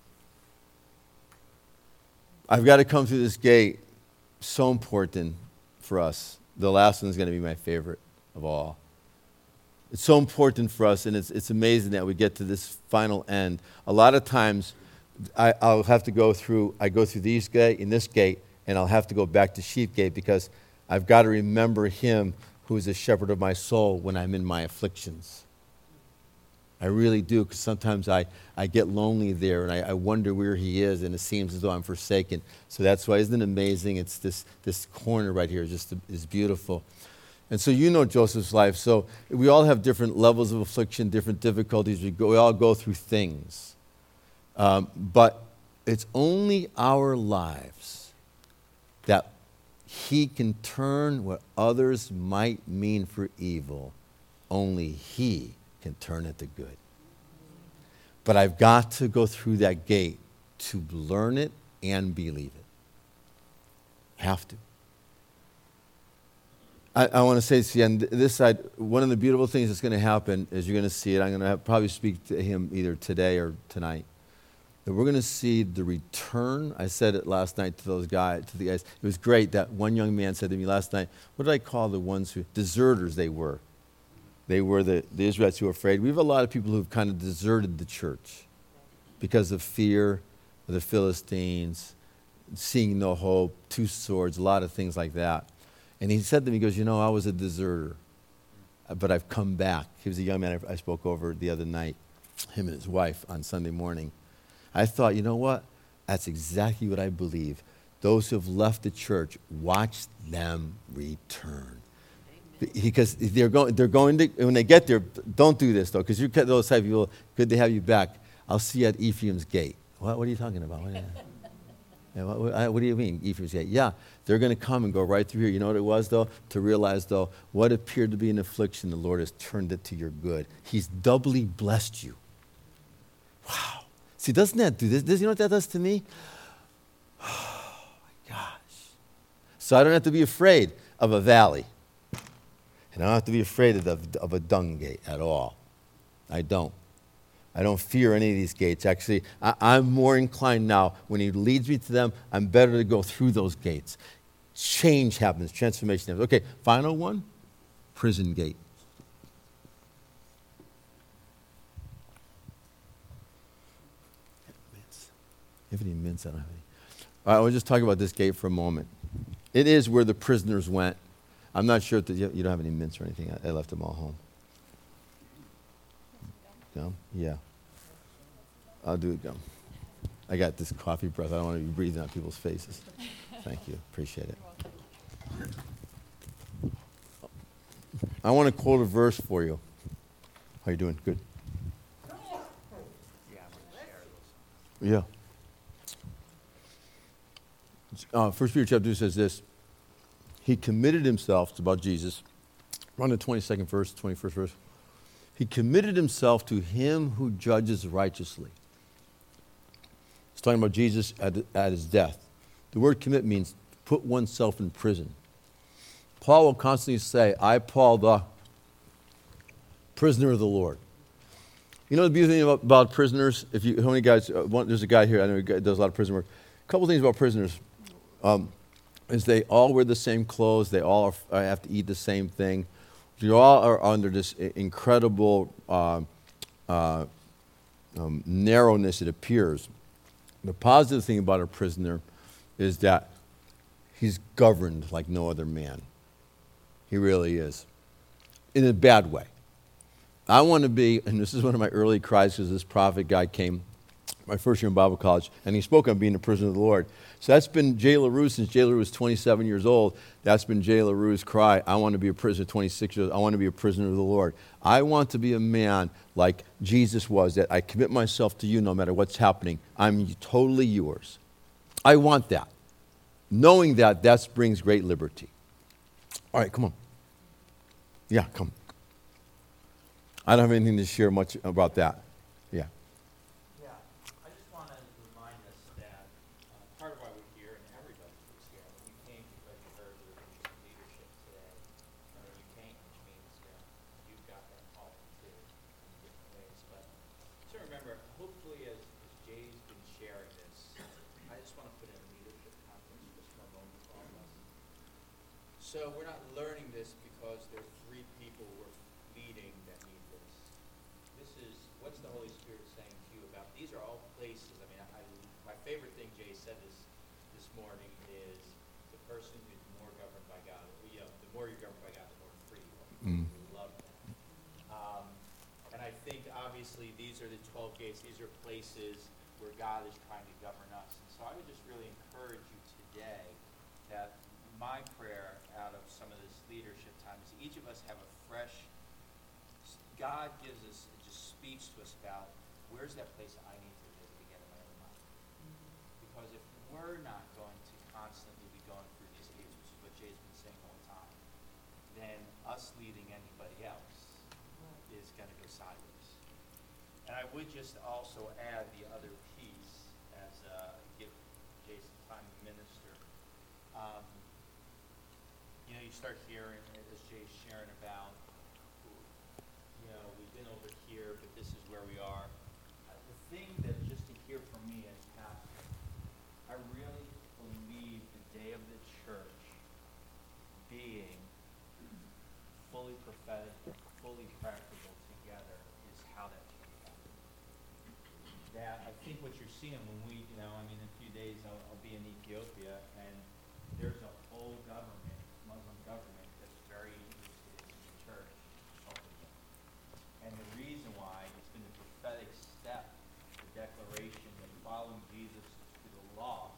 I've got to come through this gate. So important for us. The last one is going to be my favorite of all. It's so important for us, and it's, it's amazing that we get to this final end. A lot of times, I, I'll have to go through, I go through these gate, in this gate, and I'll have to go back to sheep gate because I've got to remember him who is the shepherd of my soul when I'm in my afflictions. I really do, because sometimes I, I get lonely there, and I, I wonder where he is, and it seems as though I'm forsaken. So that's why, isn't it amazing? It's this, this corner right here just is beautiful. And so you know Joseph's life. So we all have different levels of affliction, different difficulties. We, go, we all go through things. Um, but it's only our lives that he can turn what others might mean for evil. Only he can turn it to good. But I've got to go through that gate to learn it and believe it. I have to. I, I want to say to you, on this side, one of the beautiful things that's going to happen is you're going to see it. I'm going to have, probably speak to him either today or tonight. That we're going to see the return. I said it last night to those guys, to the guys. It was great that one young man said to me last night, what did I call the ones who, deserters they were. They were the, the Israelites who were afraid. We have a lot of people who've kind of deserted the church because of fear of the Philistines, seeing no hope, two swords, a lot of things like that. And he said to me, he goes, you know, I was a deserter, but I've come back. He was a young man I, I spoke over the other night, him and his wife on Sunday morning. I thought, you know what? That's exactly what I believe. Those who have left the church, watch them return. Because they're going, they're going to, when they get there, don't do this, though, because you get those type of people, good to have you back. I'll see you at Ephraim's gate. What, what are you talking about? What, yeah, what, what, what do you mean, Ephraim's gate? Yeah, they're going to come and go right through here. You know what it was, though? To realize, though, what appeared to be an affliction, the Lord has turned it to your good. He's doubly blessed you. Wow. See, doesn't that do this? You know what that does to me? Oh, my gosh. So I don't have to be afraid of a valley. And I don't have to be afraid of, the, of a dung gate at all. I don't. I don't fear any of these gates. Actually, I, I'm more inclined now, when he leads me to them, I'm better to go through those gates. Change happens, transformation happens. Okay, final one, prison gate. Mints. You have any mints? I don't have any. All right, I want to just talk about this gate for a moment. It is where the prisoners went. I'm not sure if the, you don't have any mints or anything. I, I left them all home. Gum? Yeah. I'll do it gum. I got this coffee breath. I don't want to be breathing on people's faces. Thank you. Appreciate it. I want to quote a verse for you. How you doing? Good. Yeah. Uh, First Peter chapter two says this. He committed himself, it's about Jesus, around the twenty-second verse, twenty-first verse. He committed himself to him who judges righteously. It's talking about Jesus at, at his death. The word commit means put oneself in prison. Paul will constantly say, I, Paul, the prisoner of the Lord. You know the beautiful thing about, about prisoners? If you, how many guys, uh, one, there's a guy here, I know he does a lot of prison work. A couple things about prisoners. Um, is they all wear the same clothes. They all are, have to eat the same thing. You all are under this incredible uh, uh, um, narrowness, it appears. The positive thing about a prisoner is that he's governed like no other man. He really is. In a bad way. I want to be, and this is one of my early cries because this prophet guy came my first year in Bible college, and he spoke on being a prisoner of the Lord. So that's been Jay LaRue since Jay LaRue was twenty-seven years old. That's been Jay LaRue's cry. I want to be a prisoner, twenty-six years old. I want to be a prisoner of the Lord. I want to be a man like Jesus was, that I commit myself to you no matter what's happening. I'm totally yours. I want that. Knowing that, that brings great liberty. All right, come on. Yeah, come. I don't have anything to share much about that. Yeah. Yeah, I just want to remind us that uh, part of why we're here, and everybody who's here, I mean, you came because you heard there was some leadership today. I mean, you came, which means you know, you've got that call too in different ways. But to remember, hopefully, as, as Jay's been sharing this, I just want to put in a leadership conference just for a moment for all of us. So we're not learning this because there are three people we're leading that need this. This is, what's the Holy Spirit saying to you about, these are all places, I mean, I, my favorite thing Jay said this, this morning is the person who's more governed by God, you know, the more you're governed by God, the more free you are. Mm. We love that. Um, and I think, obviously, these are the twelve gates, these are places where God is trying to govern us. And so I would just really encourage you today that my prayer out of some of this leadership time is each of us have a fresh, God gives us, just speaks to us about where's that place I need to visit again in my own life. Because if we're not going to constantly be going through these gates, which is what Jay's been saying all the time, then us leading anybody else is going to go sideways. And I would just also add the other piece as uh, give Jay some time to minister. Um, you know, you start hearing, as Jay's sharing about, you know, we've been over here, but this is where we are. Uh, the thing that just to hear from me as pastor, I really believe the day of the church being fully prophetic, fully practical together is how that should happen. That I think what you're seeing when we, you know, I mean, in a few days I'll, I'll be in Ethiopia, and there's a whole government, Muslim government, that's very interested in the church helping them. And the reason why it's been a prophetic step, the declaration that following Jesus to the lost,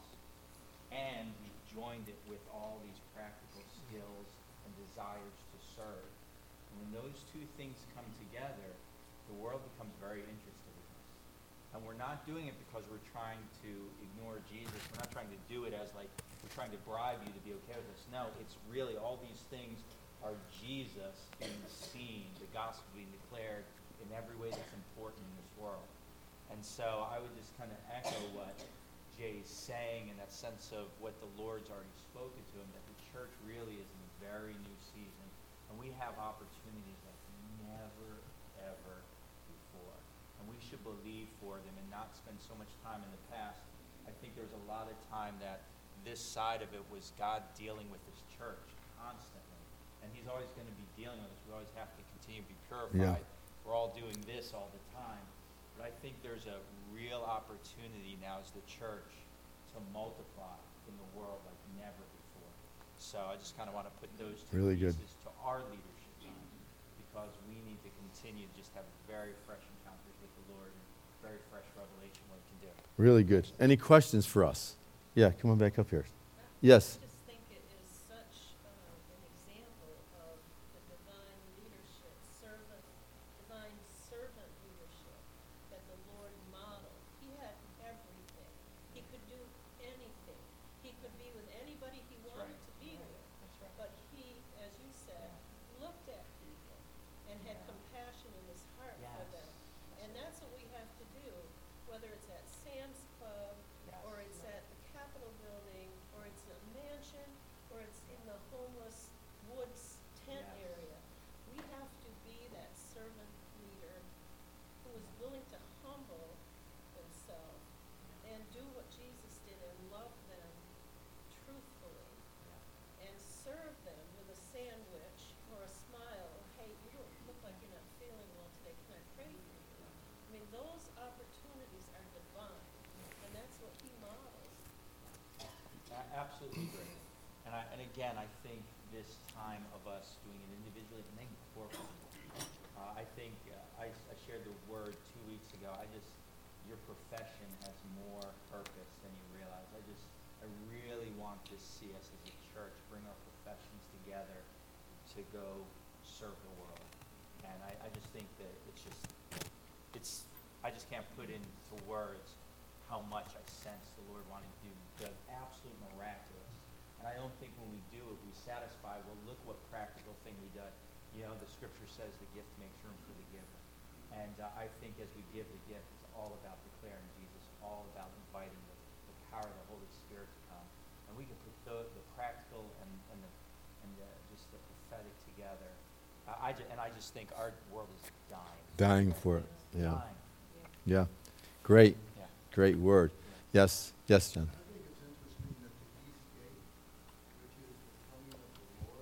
and we've joined it with all these practical skills and desires to serve. And when those two things come together, the world becomes very interested in us. And we're not doing it because we're trying to ignore Jesus. We're not trying to do it as like we're trying to bribe you to be okay with us. No, it's really all these things are Jesus being seen, the gospel being declared in every way that's important in this world. And so I would just kind of echo what Jay's saying in that sense of what the Lord's already spoken to him, that the church really is in a very new season. And we have opportunities like never, ever before. And we should believe for them and not spend so much time in the past. I think there was a lot of time that this side of it was God dealing with his church constantly. And he's always going to be dealing with us. We always have to continue to be purified. Yeah. We're all doing this all the time. But I think there's a real opportunity now as the church to multiply in the world like never before. So I just kind of want to put those two Really good. pieces to our leadership time, because we need to continue to just have very fresh encounters with the Lord and very fresh revelation what he can do. Really good. Any questions for us? Yeah, come on back up here. Yes. I just think it is such uh, an example of the divine leadership, servant, divine servant leadership that the Lord modeled. He had everything. He could do anything. He could be with anybody he That's wanted right. to be with. That's right. But he, as you said, looked at people and had Yeah. compassion in his heart for Yes. them. And that's what we have to do, whether it's at Sam's Club, Yes. or it's at the Capitol building, or it's a mansion, or it's in the homeless woods tent Yes. area. We have to be that servant leader who is willing to humble himself and do what Jesus did and love them truthfully and serve them with a sandwich or a smile, or hey, you don't look like you're not feeling well today, can I pray for you? I mean, those opportunities are divine, and that's what he models. A- Absolutely great. And I, and again, I think this time of us doing it individually and then corporately. Uh, I think uh, I, I shared the word two weeks ago. I just, your profession has more purpose than you realize. I just, I really want to see us as a church bring our professions together to go serve the world. And I, I just think that it's just, it's, I just can't put into words how much I sense the Lord wanting to do the absolute miraculous. And I don't think when we do it, we satisfy, well, look what practical thing we done. You know, the scripture says the gift makes room for the giver. And uh, I think as we give the gift, it's all about declaring Jesus, all about inviting the, the power of the Holy Spirit to come. And we can put the, the practical and, and, the, and the, just the prophetic together. Uh, I ju- and I just think our world is dying. Dying for it. Yeah. Dying. Yeah. Great. Yeah. Great word. Yes. Yes, John. I think it's interesting that the East Gate, which is the coming of the Lord,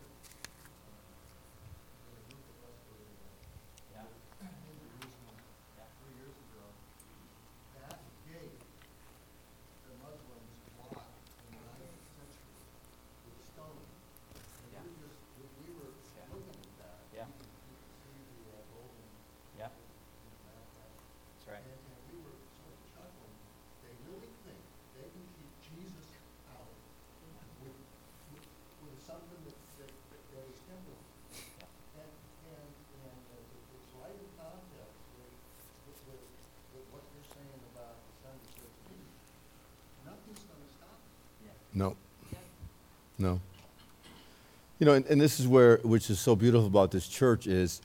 uh, a group of us were in, uh, Yeah. in Jerusalem Yeah. three years ago. That gate, the Muslims blocked in the ninth century with stone. And Yeah. we just, we we were Yeah. looking at that. Yeah. You could, you could see the uh, golden. Yeah. in that, that. That's right. And, and we were sort of chuckling. They really think they can keep Jesus out with, with, with something that, that, that is temporal. Yeah. And, and, and uh, it- it's right in context with, with, with, with what you're saying about December sixteenth. Nothing's gonna stop it. Yeah. No. No. You know, and, and this is where, which is so beautiful about this church is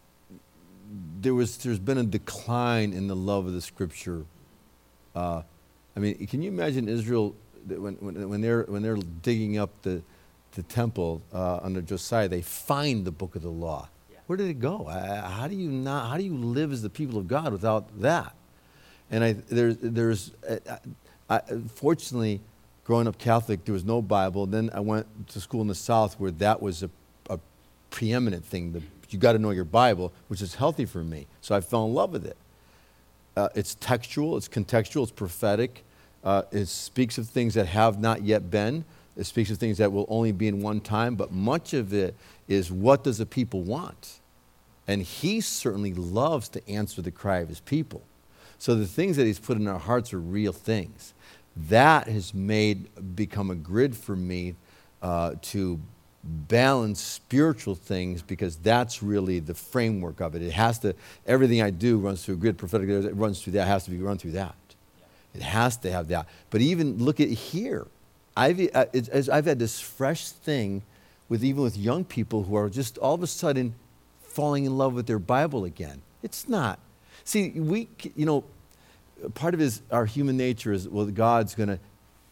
there was, there's been a decline in the love of the scripture. Uh, I mean, can you imagine Israel that when, when, when they're, when they're digging up the, the temple uh, under Josiah, they find the book of the law. Yeah. Where did it go? Uh, how do you not, how do you live as the people of God without that? And I, there's, there's, uh, I, fortunately, growing up Catholic, there was no Bible. Then I went to school in the South where that was a, a preeminent thing. The, you got to know your Bible, which is healthy for me. So I fell in love with it. Uh, it's textual, it's contextual, it's prophetic. Uh, it speaks of things that have not yet been. It speaks of things that will only be in one time. But much of it is, what does the people want? And he certainly loves to answer the cry of his people. So the things that he's put in our hearts are real things. That has made, become a grid for me uh, to balance spiritual things, because that's really the framework of it. It has to, everything I do runs through a grid, prophetic, it runs through that, has to be run through that. It has to have that. But even look at here. I've, uh, it's, as I've had this fresh thing with even with young people who are just all of a sudden falling in love with their Bible again. It's not. See, we, c- you know, part of his, our human nature is, well, God's going to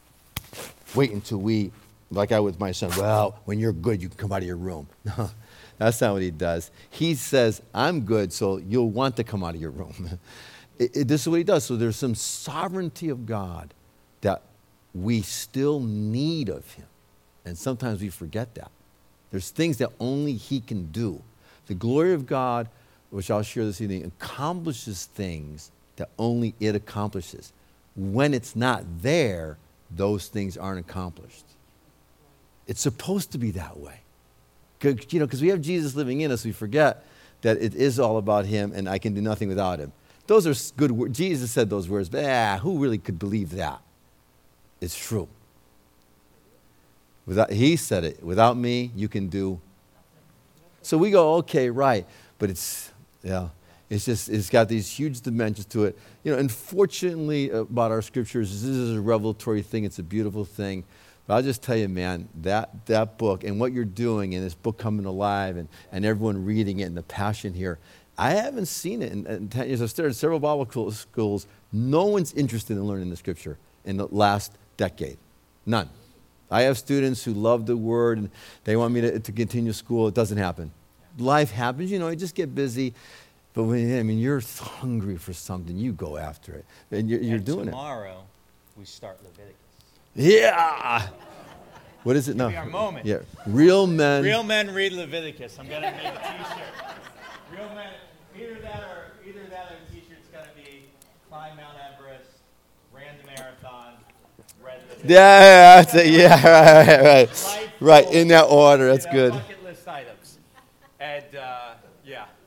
wait until we, like I with my son, well, when you're good, you can come out of your room. No, that's not what he does. He says, I'm good, so you'll want to come out of your room. it, it, this is what he does. So there's some sovereignty of God that we still need of him. And sometimes we forget that. There's things that only he can do. The glory of God, which I'll share this evening, accomplishes things that only it accomplishes. When it's not there, those things aren't accomplished. It's supposed to be that way. You know, because we have Jesus living in us, we forget that it is all about him and I can do nothing without him. Those are good words. Jesus said those words, but ah, who really could believe that? It's true. Without, he said it. Without me, you can do. So we go, okay, right. But it's, yeah, it's just, it's got these huge dimensions to it. You know, unfortunately about our scriptures, this is a revelatory thing. It's a beautiful thing. But I'll just tell you, man, that, that book and what you're doing and this book coming alive and, and everyone reading it and the passion here, I haven't seen it in, in ten years. I've started several Bible schools. No one's interested in learning the scripture in the last decade. None. I have students who love the word and they want me to, to continue school. It doesn't happen. Life happens, you know, you just get busy. But when, I mean, you're hungry for something, you go after it. And you're, you're and doing tomorrow, we start Leviticus. it. Yeah. What is it now? Be our moment. Yeah. Real men. Real men read Leviticus. I'm gonna make a T-shirt. Real men, either that or either that or the T-shirt's gonna be climb Mount Everest, ran the marathon, read Leviticus. Yeah, that's it. Yeah, right, right, right. Life Right, goals, in that order. That's you know, good. Bucket list items. And uh, yeah, and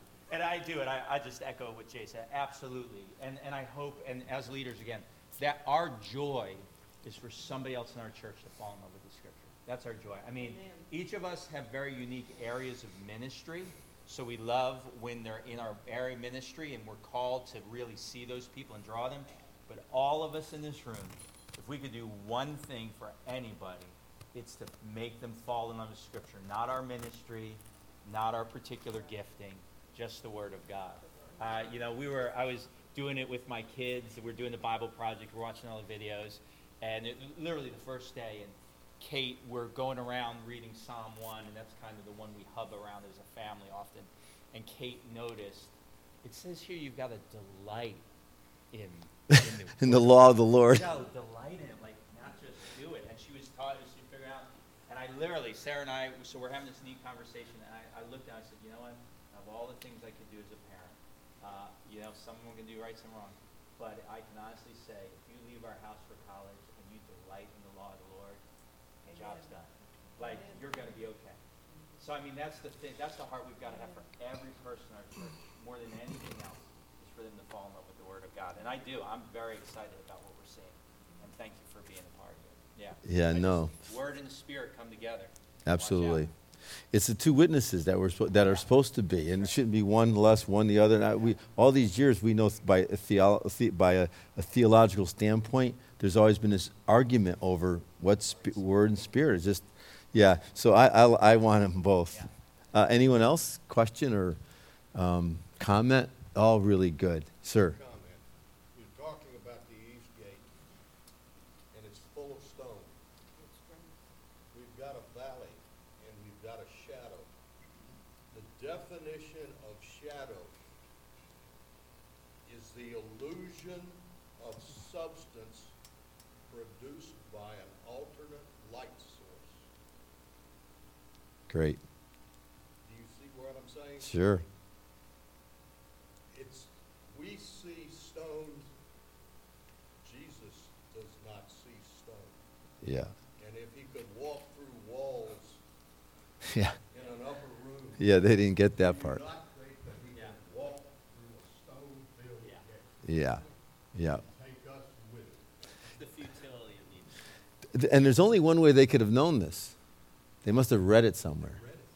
I do it. I, I just echo what Jay said. Absolutely. And, and I hope, and as leaders, again, that our joy is for somebody else in our church to fall in love with the Scripture. That's our joy. I mean, Amen. each of us have very unique areas of ministry. So we love when they're in our area of ministry, and we're called to really see those people and draw them. But all of us in this room, if we could do one thing for anybody, it's to make them fall in love with Scripture. Not our ministry, not our particular gifting, just the Word of God. Uh, you know, we were, I was doing it with my kids. We're doing the Bible project. We're watching all the videos. And it, literally the first day, and Kate, we're going around reading Psalm one, and that's kind of the one we hub around as a family often. And Kate noticed, it says here you've got to delight in, in, the, In the law of the Lord. No, delight in it, like not just do it. And she was taught, she figured out, and I literally, Sarah and I, so we're having this neat conversation, and I, I looked down and I said, you know what, of all the things I could do as a parent, uh, you know, someone can do right, some wrong, but I can honestly say, if you leave our house for college and you delight in the law of the Lord, the job's done. Like, Amen. you're going to be okay. So, I mean, that's the thing, that's the heart we've got to have for every person in our church, more than anything else, is for them to fall in love with the Word of God. And I do. I'm very excited about what we're seeing. And thank you for being a part of it. Yeah. Yeah, I no. just- Word and Spirit come together. Absolutely. It's the two witnesses that we're spo- that are supposed to be, and it shouldn't be one less, one the other. And I, we all these years we know th- by a, theo- the, by a, a theological standpoint, there's always been this argument over what sp- word and spirit is just, yeah. So I I, I want them both. Yeah. Uh, anyone else? Question or um, comment? All really good, sir. Comment. You're talking about the east gate, and it's full of stone. We've got a valley, and we've got a shadow. The definition of shadow is the illusion of substance produced by an alternate light source. Great. Do you see what I'm saying? Sure. It's, we see stones, Jesus does not see stone. Yeah. And if he could walk through walls Yeah. in an upper room, Yeah. They didn't get that do part. not think that he Yeah. can walk through a stone-filled Yeah. gate. Yeah. Yeah. Take us with him. The futility of these. Th- And there's only one way they could have known this. They must have read it somewhere.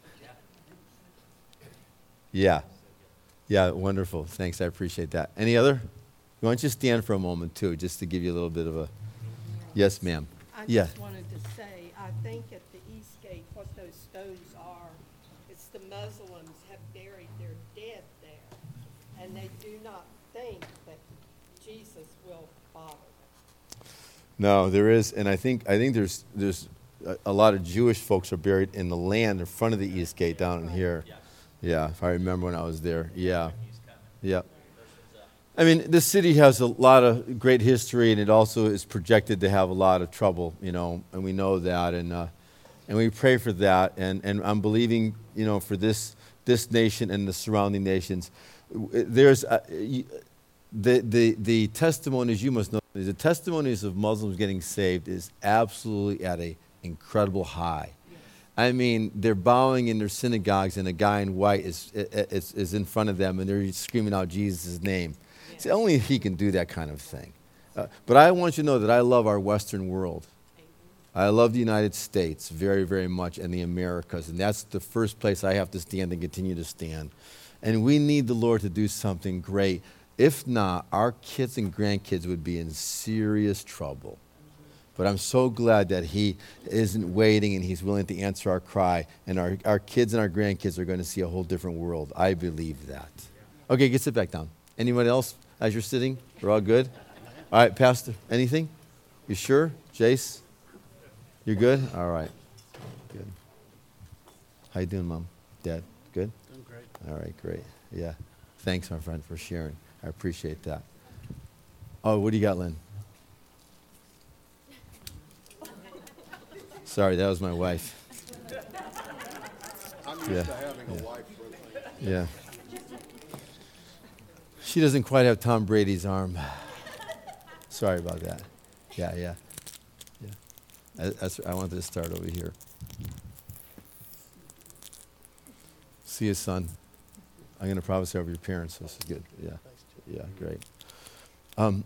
Yeah. Yeah, wonderful. Thanks, I appreciate that. Any other? Why don't you stand for a moment, too, just to give you a little bit of a... Yes, ma'am. I Yeah. just wanted to say, I think at the East Gate, what those stones are, it's the Muslims have buried their dead there, and they do not think that Jesus will bother them. No, there is, and I think I think there's there's a, a lot of Jewish folks are buried in the land in front of the East Gate down in here. Yes. Yeah, if I remember when I was there. Yeah. He's coming. Yeah. Versus, uh, I mean, the city has a lot of great history, and it also is projected to have a lot of trouble, you know, and we know that, and uh, and we pray for that, and, and I'm believing, you know, for this this nation and the surrounding nations. W- There's uh, y- the the the testimonies you must know. The testimonies of Muslims getting saved is absolutely at a incredible high. I mean, they're bowing in their synagogues, and a guy in white is, is, is in front of them, and they're screaming out Jesus' name. See, only he can do that kind of thing. Uh, but I want you to know that I love our Western world. I love the United States very, very much, and the Americas, and that's the first place I have to stand and continue to stand. And we need the Lord to do something great. If not, our kids and grandkids would be in serious trouble. But I'm so glad that he isn't waiting and he's willing to answer our cry. And our, our kids and our grandkids are going to see a whole different world. I believe that. Okay, get sit back down. Anyone else as you're sitting? We're all good? All right, Pastor, anything? You sure? Jace? You're good? All right. Good. How you doing, Mom? Dad? Good? Doing great. All right, great. Yeah. Thanks, my friend, for sharing. I appreciate that. Oh, what do you got, Lynn? Sorry, that was my wife. I'm used Yeah. to having a wife with me. Yeah. She doesn't quite have Tom Brady's arm. Sorry about that. Yeah, yeah. Yeah. I, that's, I wanted to start over here. See you, son. I'm going to prophesy over your parents. This is good. Yeah. Yeah, great. Um,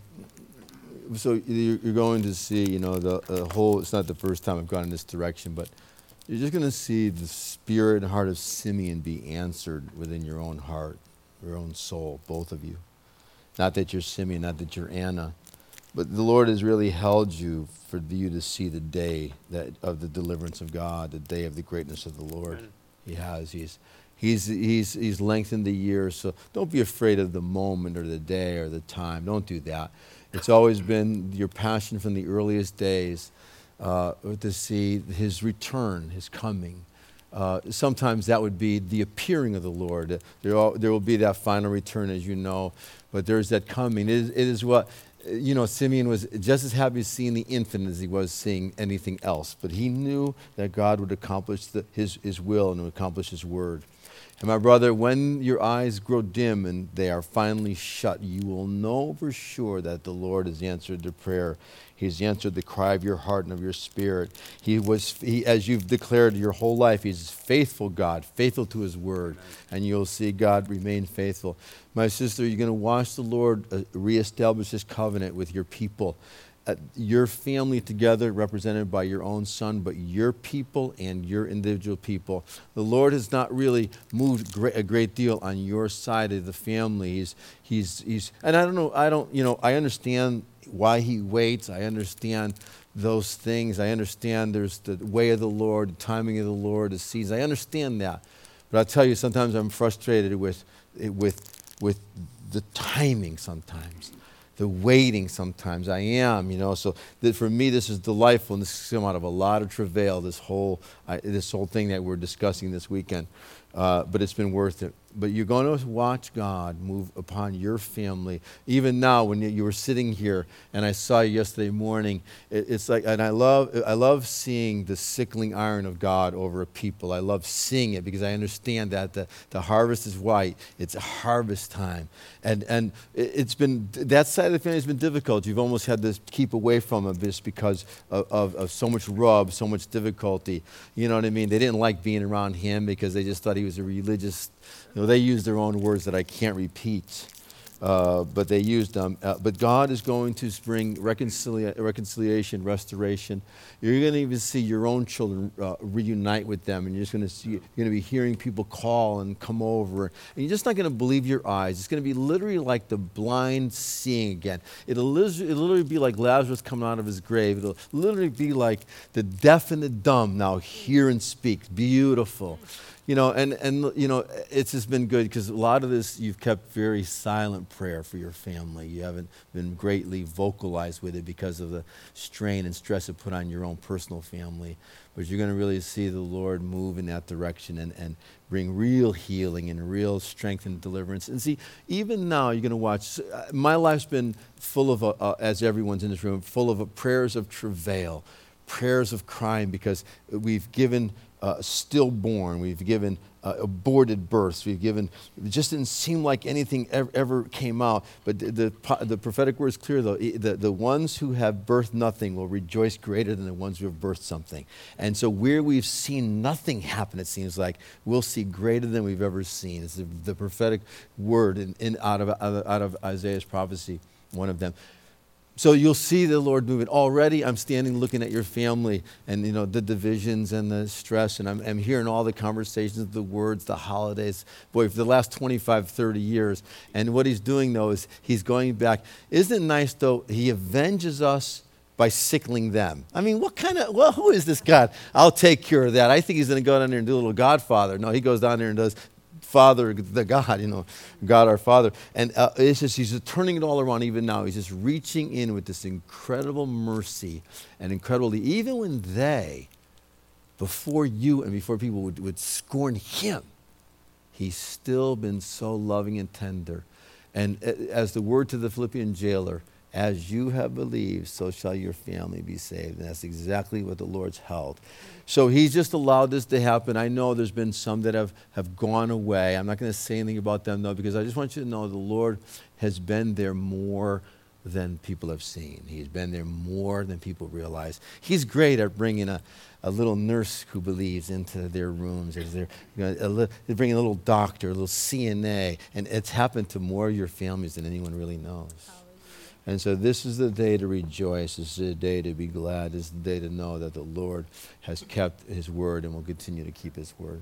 so you're you're going to see, you know, the, the whole, it's not the first time I've gone in this direction, but you're just going to see the spirit and heart of Simeon be answered within your own heart, your own soul, both of you. Not that you're Simeon, not that you're Anna, but the Lord has really held you for you to see the day that of the deliverance of God, the day of the greatness of the Lord. Amen. He has. He's He's, he's, he's lengthened the years, so don't be afraid of the moment or the day or the time. Don't do that. It's always been your passion from the earliest days uh, to see his return, his coming. Uh, sometimes that would be the appearing of the Lord. There, all, there will be that final return, as you know, but there's that coming. It is, it is what, you know, Simeon was just as happy seeing the infant as he was seeing anything else, but he knew that God would accomplish the, his, his will and would accomplish his word. And my brother, when your eyes grow dim and they are finally shut, you will know for sure that the Lord has answered the prayer. He's answered the cry of your heart and of your spirit. He was, he, as you've declared your whole life, he's a faithful God, faithful to his word. And you'll see God remain faithful. My sister, you're going to watch the Lord uh, reestablish his covenant with your people. Uh, your family together, represented by your own son, but your people and your individual people. The Lord has not really moved great, a great deal on your side of the family. He's, he's, he's, and I don't know, I don't, you know, I understand why he waits. I understand those things. I understand there's the way of the Lord, the timing of the Lord, the seasons. I understand that. But I'll tell you, sometimes I'm frustrated with, with, with the timing sometimes. The waiting sometimes. I am, you know. So that for me, this is delightful, and this has come out of a lot of travail, this whole, uh, this whole thing that we're discussing this weekend. Uh, but it's been worth it. But you're going to watch God move upon your family. Even now, when you, you were sitting here, and I saw you yesterday morning, it, it's like, and I love, I love seeing the sickling iron of God over a people. I love seeing it because I understand that the, the harvest is white. It's a harvest time, and and it, it's been that side of the family has been difficult. You've almost had to keep away from it just because of, of, of so much rub, so much difficulty. You know what I mean? They didn't like being around him because they just thought he was a religious. You know, they use their own words that I can't repeat, uh, but they used them. Uh, but God is going to bring reconcilia- reconciliation, restoration. You're going to even see your own children uh, reunite with them, and you're just going to see. You're going to be hearing people call and come over, and you're just not going to believe your eyes. It's going to be literally like the blind seeing again. It'll literally, it'll literally be like Lazarus coming out of his grave. It'll literally be like the deaf and the dumb now hear and speak. Beautiful. You know, and, and you know, it's just been good because a lot of this you've kept very silent prayer for your family. You haven't been greatly vocalized with it because of the strain and stress it put on your own personal family. But you're going to really see the Lord move in that direction and, and bring real healing and real strength and deliverance. And see, even now you're going to watch. My life's been full of, uh, uh, as everyone's in this room, full of uh, prayers of travail, prayers of crying because we've given Uh, stillborn, we've given uh, aborted births, we've given, it just didn't seem like anything ever, ever came out. But the, the, the prophetic word is clear though, the, the ones who have birthed nothing will rejoice greater than the ones who have birthed something. And so where we've seen nothing happen, it seems like, we'll see greater than we've ever seen. It's the, the prophetic word in, in, out, of, out of Isaiah's prophecy, one of them. So you'll see the Lord moving. Already I'm standing looking at your family and, you know, the divisions and the stress, and I'm, I'm hearing all the conversations, the words, the holidays. Boy, for the last twenty-five, thirty years. And what he's doing, though, is he's going back. Isn't it nice, though? He avenges us by sickling them. I mean, what kind of, well, who is this God? I'll take care of that. I think he's going to go down there and do a little Godfather. No, he goes down there and does Father, the God, you know, God our Father. And uh, it's just, he's just turning it all around even now. He's just reaching in with this incredible mercy and incredibly, even when they, before you and before people would, would scorn him, he's still been so loving and tender. And uh, as the word to the Philippian jailer, as you have believed, so shall your family be saved. And that's exactly what the Lord's held. So he's just allowed this to happen. I know there's been some that have, have gone away. I'm not going to say anything about them, though, because I just want you to know the Lord has been there more than people have seen. He's been there more than people realize. He's great at bringing a, a little nurse who believes into their rooms. There's their, you know, a li- they bring a little doctor, a little C N A, and it's happened to more of your families than anyone really knows. Hallelujah. And so this is the day to rejoice. This is the day to be glad. This is the day to know that the Lord has kept his word and will continue to keep his word.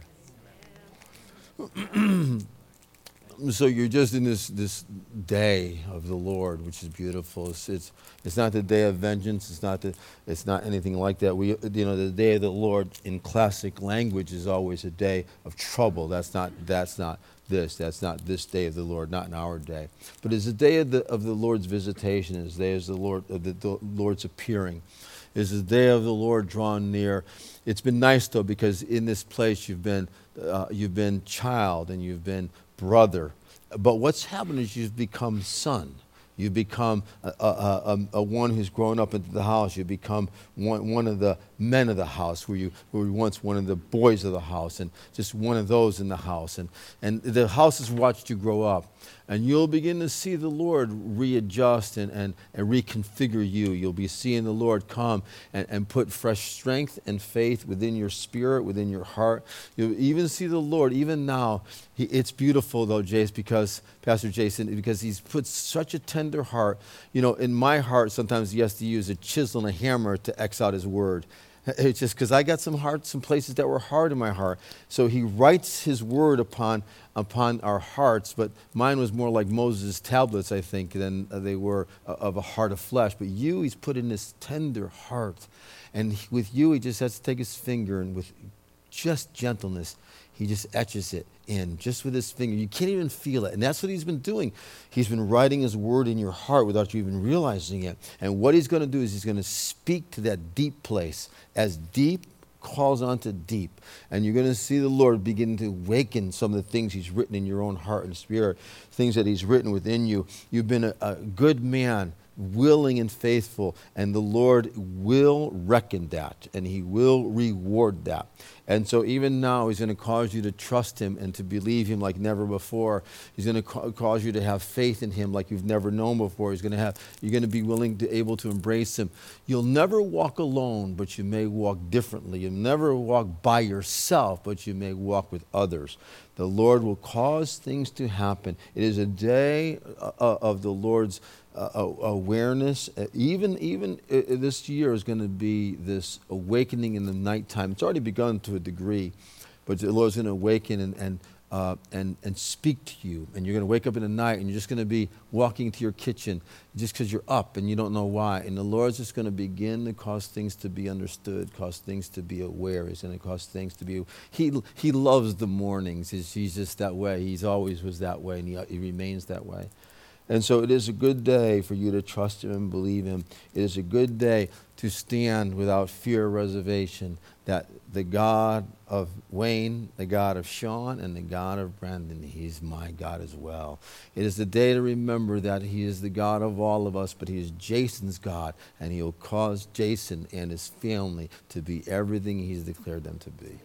So you're just in this, this day of the Lord, which is beautiful. It's, it's it's not the day of vengeance. It's not the it's not anything like that. We you know the day of the Lord in classic language is always a day of trouble. That's not that's not this. That's not this day of the Lord. Not in our day. But it's the day of the of the Lord's visitation. It's the day of the Lord of the, the Lord's appearing. It's the day of the Lord drawn near. It's been nice though, because in this place you've been uh, you've been child and you've been brother. But what's happened is you've become son. You've become a, a, a, a one who's grown up into the house. You've become one, one of the men of the house, where you were once one of the boys of the house, and just one of those in the house. And, and the house has watched you grow up. And you'll begin to see the Lord readjust and, and, and reconfigure you. You'll be seeing the Lord come and, and put fresh strength and faith within your spirit, within your heart. You'll even see the Lord, even now. He, it's beautiful though, Jace, because, Pastor Jason, because he's put such a tender heart. You know, in my heart, sometimes he has to use a chisel and a hammer to X out his word. It's just because I got some heart, some places that were hard in my heart. So he writes his word upon upon our hearts, but mine was more like Moses' tablets, I think, than they were of a heart of flesh. But you, he's put in this tender heart. And with you, he just has to take his finger and with just gentleness, he just etches it in, just with his finger. You can't even feel it. And that's what he's been doing. He's been writing his word in your heart without you even realizing it. And what he's going to do is he's going to speak to that deep place, as deep calls onto deep. And you're going to see the Lord begin to awaken some of the things he's written in your own heart and spirit, things that he's written within you. You've been a, a good man, willing and faithful, and the Lord will reckon that, and he will reward that. And so even now, he's going to cause you to trust him and to believe him like never before. He's going to ca- cause you to have faith in him like you've never known before. He's going to have, you're going to be willing to able to embrace him. You'll never walk alone, but you may walk differently. You'll never walk by yourself, but you may walk with others. The Lord will cause things to happen. It is a day uh, of the Lord's uh, awareness. Uh, even even uh, this year is going to be this awakening in the nighttime. It's already begun to a degree, but the Lord's going to awaken and and uh, and and speak to you. And you're going to wake up in the night, and you're just going to be walking to your kitchen just because you're up and you don't know why. And the Lord's just going to begin to cause things to be understood, cause things to be aware. He's going to cause things to be. He He loves the mornings. He's, he's just that way. He's always was that way, and he, he remains that way. And so it is a good day for you to trust him and believe him. It is a good day to stand without fear or reservation that the God of Wayne, the God of Sean, and the God of Brandon, he's my God as well. It is the day to remember that he is the God of all of us, but he is Jason's God, and he'll cause Jason and his family to be everything he's declared them to be.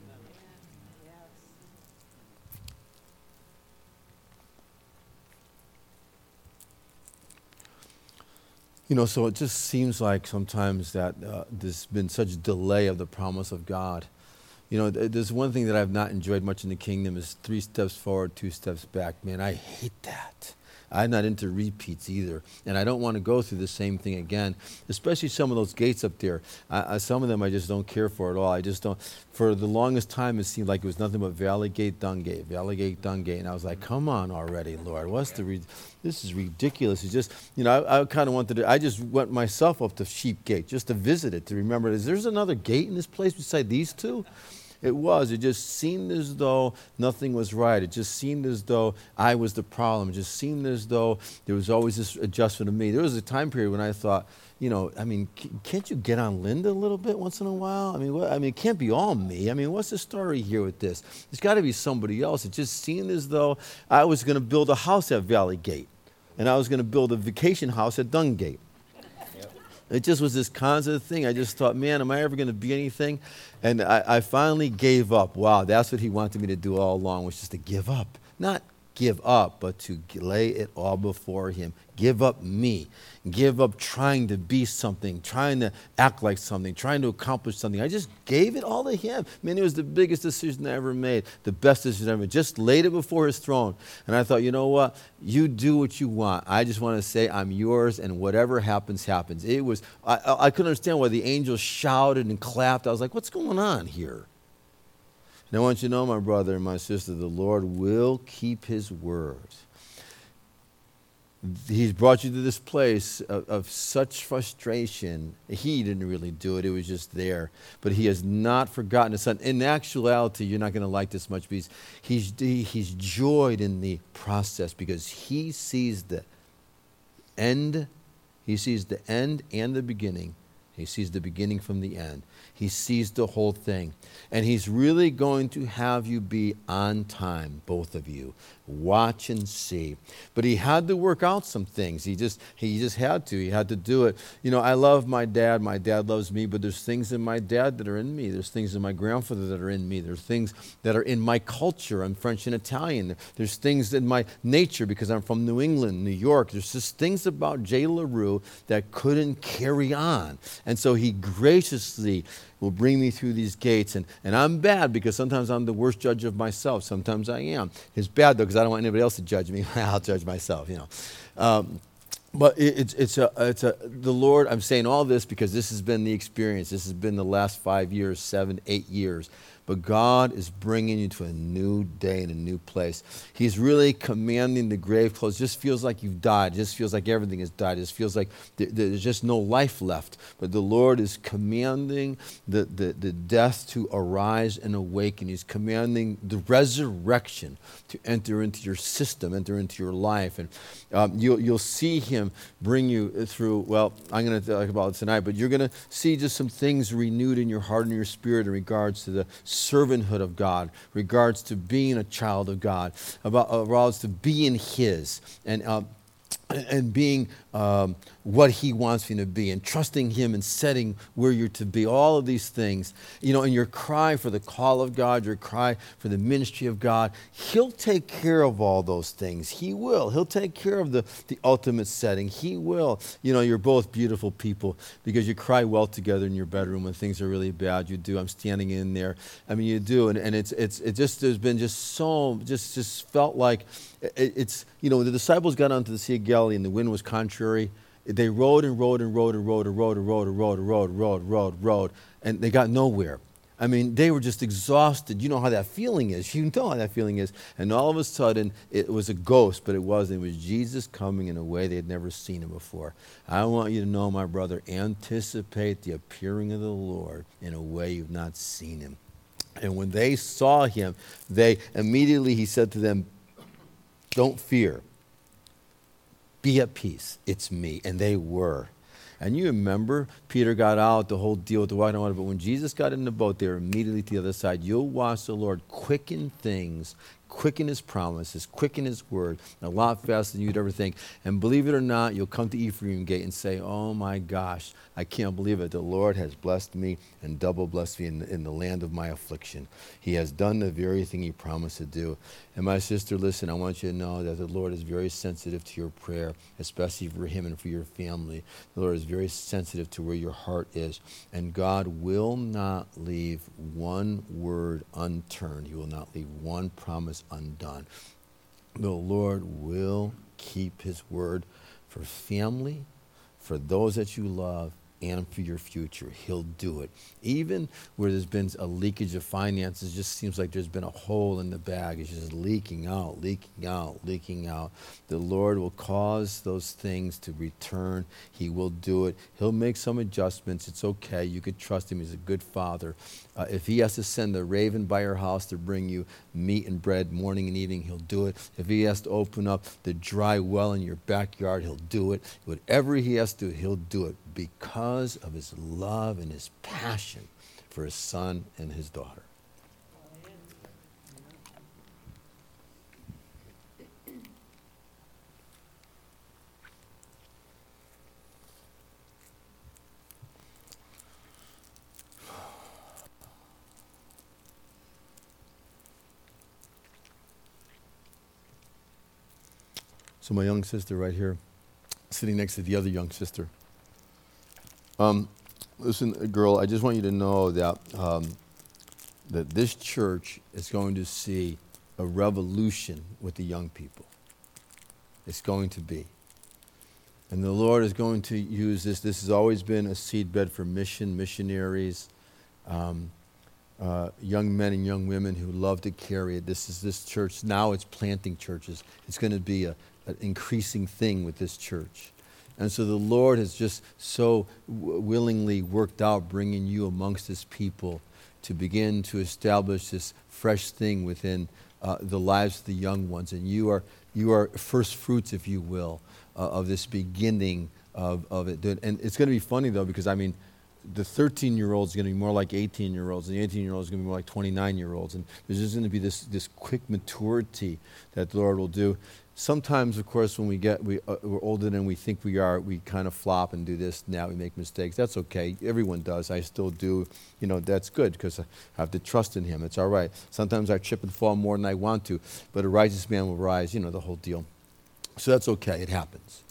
You know, so it just seems like sometimes that uh, there's been such delay of the promise of God. You know, th- there's one thing that I've not enjoyed much in the kingdom is three steps forward, two steps back. Man, I hate that. I'm not into repeats either. And I don't want to go through the same thing again, especially some of those gates up there. I, I, some of them I just don't care for at all. I just don't. For the longest time, it seemed like it was nothing but Valley Gate, Dung Gate, Valley Gate, Dung Gate. And I was like, come on already, Lord. What's the, re- this is ridiculous. It's just, you know, I, I kind of wanted to, I just went myself up to Sheep Gate just to visit it, to remember, is there's another gate in this place beside these two? It was. It just seemed as though nothing was right. It just seemed as though I was the problem. It just seemed as though there was always this adjustment of me. There was a time period when I thought, you know, I mean, c- can't you get on Linda a little bit once in a while? I mean, what, I mean, it can't be all me. I mean, what's the story here with this? There's got to be somebody else. It just seemed as though I was going to build a house at Valley Gate, and I was going to build a vacation house at Dung Gate. It just was this constant thing. I just thought, man, am I ever going to be anything? And I, I finally gave up. Wow, that's what he wanted me to do all along, was just to give up. Not give up, but to lay it all before him. Give up me. Give up trying to be something, trying to act like something, trying to accomplish something. I just gave it all to him. I mean, it was the biggest decision I ever made, the best decision I ever made. Just laid it before his throne. And I thought, you know what? You do what you want. I just want to say I'm yours, and whatever happens, happens. It was, I, I I couldn't understand why the angels shouted and clapped. I was like, what's going on here? And I want you to know, my brother and my sister, the Lord will keep his word. He's brought you to this place of, of such frustration. He didn't really do it. It was just there. But he has not forgotten his son. In actuality, you're not going to like this much because he's, he, he's joyed in the process because he sees the end. He sees the end and the beginning. He sees the beginning from the end. He sees the whole thing. And he's really going to have you be on time, both of you. Watch and see. But he had to work out some things. He just he just had to. He had to do it. You know, I love my dad. My dad loves me, but there's things in my dad that are in me. There's things in my grandfather that are in me. There's things that are in my culture. I'm French and Italian. There's things in my nature because I'm from New England, New York. There's just things about Jay LaRue that couldn't carry on. And so he graciously will bring me through these gates. And, and I'm bad because sometimes I'm the worst judge of myself. Sometimes I am. It's bad, though, because I don't want anybody else to judge me. I'll judge myself, you know. Um, but it, it's, it's, a, it's a, the Lord, I'm saying all this because this has been the experience. This has been the last five years, seven, eight years. But God is bringing you to a new day and a new place. He's really commanding the grave clothes. It just feels like you've died. It just feels like everything has died. It just feels like th- there's just no life left. But the Lord is commanding the, the, the death to arise and awaken. He's commanding the resurrection to enter into your system, enter into your life. And um, you'll, you'll see him bring you through, well, I'm going to talk about it tonight, but you're going to see just some things renewed in your heart and your spirit in regards to the servanthood of God, regards to being a child of God, about uh, regards to being his, and uh, and being um, what he wants you to be, and trusting him and setting where you're to be. All of these things, you know, and your cry for the call of God, your cry for the ministry of God, he'll take care of all those things. He will. He'll take care of the, the ultimate setting. He will. You know, you're both beautiful people because you cry well together in your bedroom when things are really bad. You do. I'm standing in there. I mean, you do. And, and it's, it's, it just, there's been just so, just, just felt like it, it's, you know, the disciples got onto the Sea of Galilee and the wind was contrary. They rode and rode and rode and rode and rode and rode and rode and rode and rode, rode, rode, and they got nowhere. I mean, they were just exhausted. You know how that feeling is. You know how that feeling is. And all of a sudden, it was a ghost, but it wasn't. It was Jesus coming in a way they had never seen him before. I want you to know, my brother, anticipate the appearing of the Lord in a way you've not seen him. And when they saw him, they immediately, he said to them, don't fear. Be at peace. It's me. And they were. And you remember, Peter got out, the whole deal with the walking on water. But when Jesus got in the boat, they were immediately to the other side. You'll watch the Lord quicken things, quicken his promises, quicken his word, a lot faster than you'd ever think. And believe it or not, you'll come to Ephraim Gate and say, oh my gosh, I can't believe it. The Lord has blessed me and double blessed me in, in the land of my affliction. He has done the very thing he promised to do. And my sister, listen, I want you to know that the Lord is very sensitive to your prayer, especially for him and for your family. The Lord is very sensitive to where your heart is. And God will not leave one word unturned. He will not leave one promise undone. The Lord will keep his word for family, for those that you love, and for your future. He'll do it. Even where there's been a leakage of finances, it just seems like there's been a hole in the bag. It's just leaking out, leaking out, leaking out. The Lord will cause those things to return. He will do it. He'll make some adjustments. It's okay. You could trust him. He's a good father. Uh, if he has to send a raven by your house to bring you meat and bread morning and evening, he'll do it. If he has to open up the dry well in your backyard, he'll do it. Whatever he has to do, he'll do it because of his love and his passion for his son and his daughter. So my young sister right here, sitting next to the other young sister. Um, listen, girl, I just want you to know that um, that this church is going to see a revolution with the young people. It's going to be. And the Lord is going to use this. This has always been a seedbed for mission, missionaries, um, uh, young men and young women who love to carry it. This is this church. Now it's planting churches. It's going to be a, an increasing thing with this church. And so the Lord has just so w- willingly worked out bringing you amongst His people to begin to establish this fresh thing within uh, the lives of the young ones. And you are you are first fruits, if you will, uh, of this beginning of, of it. And it's going to be funny, though, because, I mean, the thirteen-year-old is going to be more like eighteen-year-olds, and the eighteen-year-old is going to be more like twenty-nine-year-olds. And there's just going to be this, this quick maturity that the Lord will do. Sometimes, of course, when we get, we, uh, we're older than we think we are, we kind of flop and do this. Now we make mistakes. That's okay. Everyone does. I still do. You know, that's good because I have to trust in Him. It's all right. Sometimes I trip and fall more than I want to, but a righteous man will rise, you know, the whole deal. So that's okay. It happens.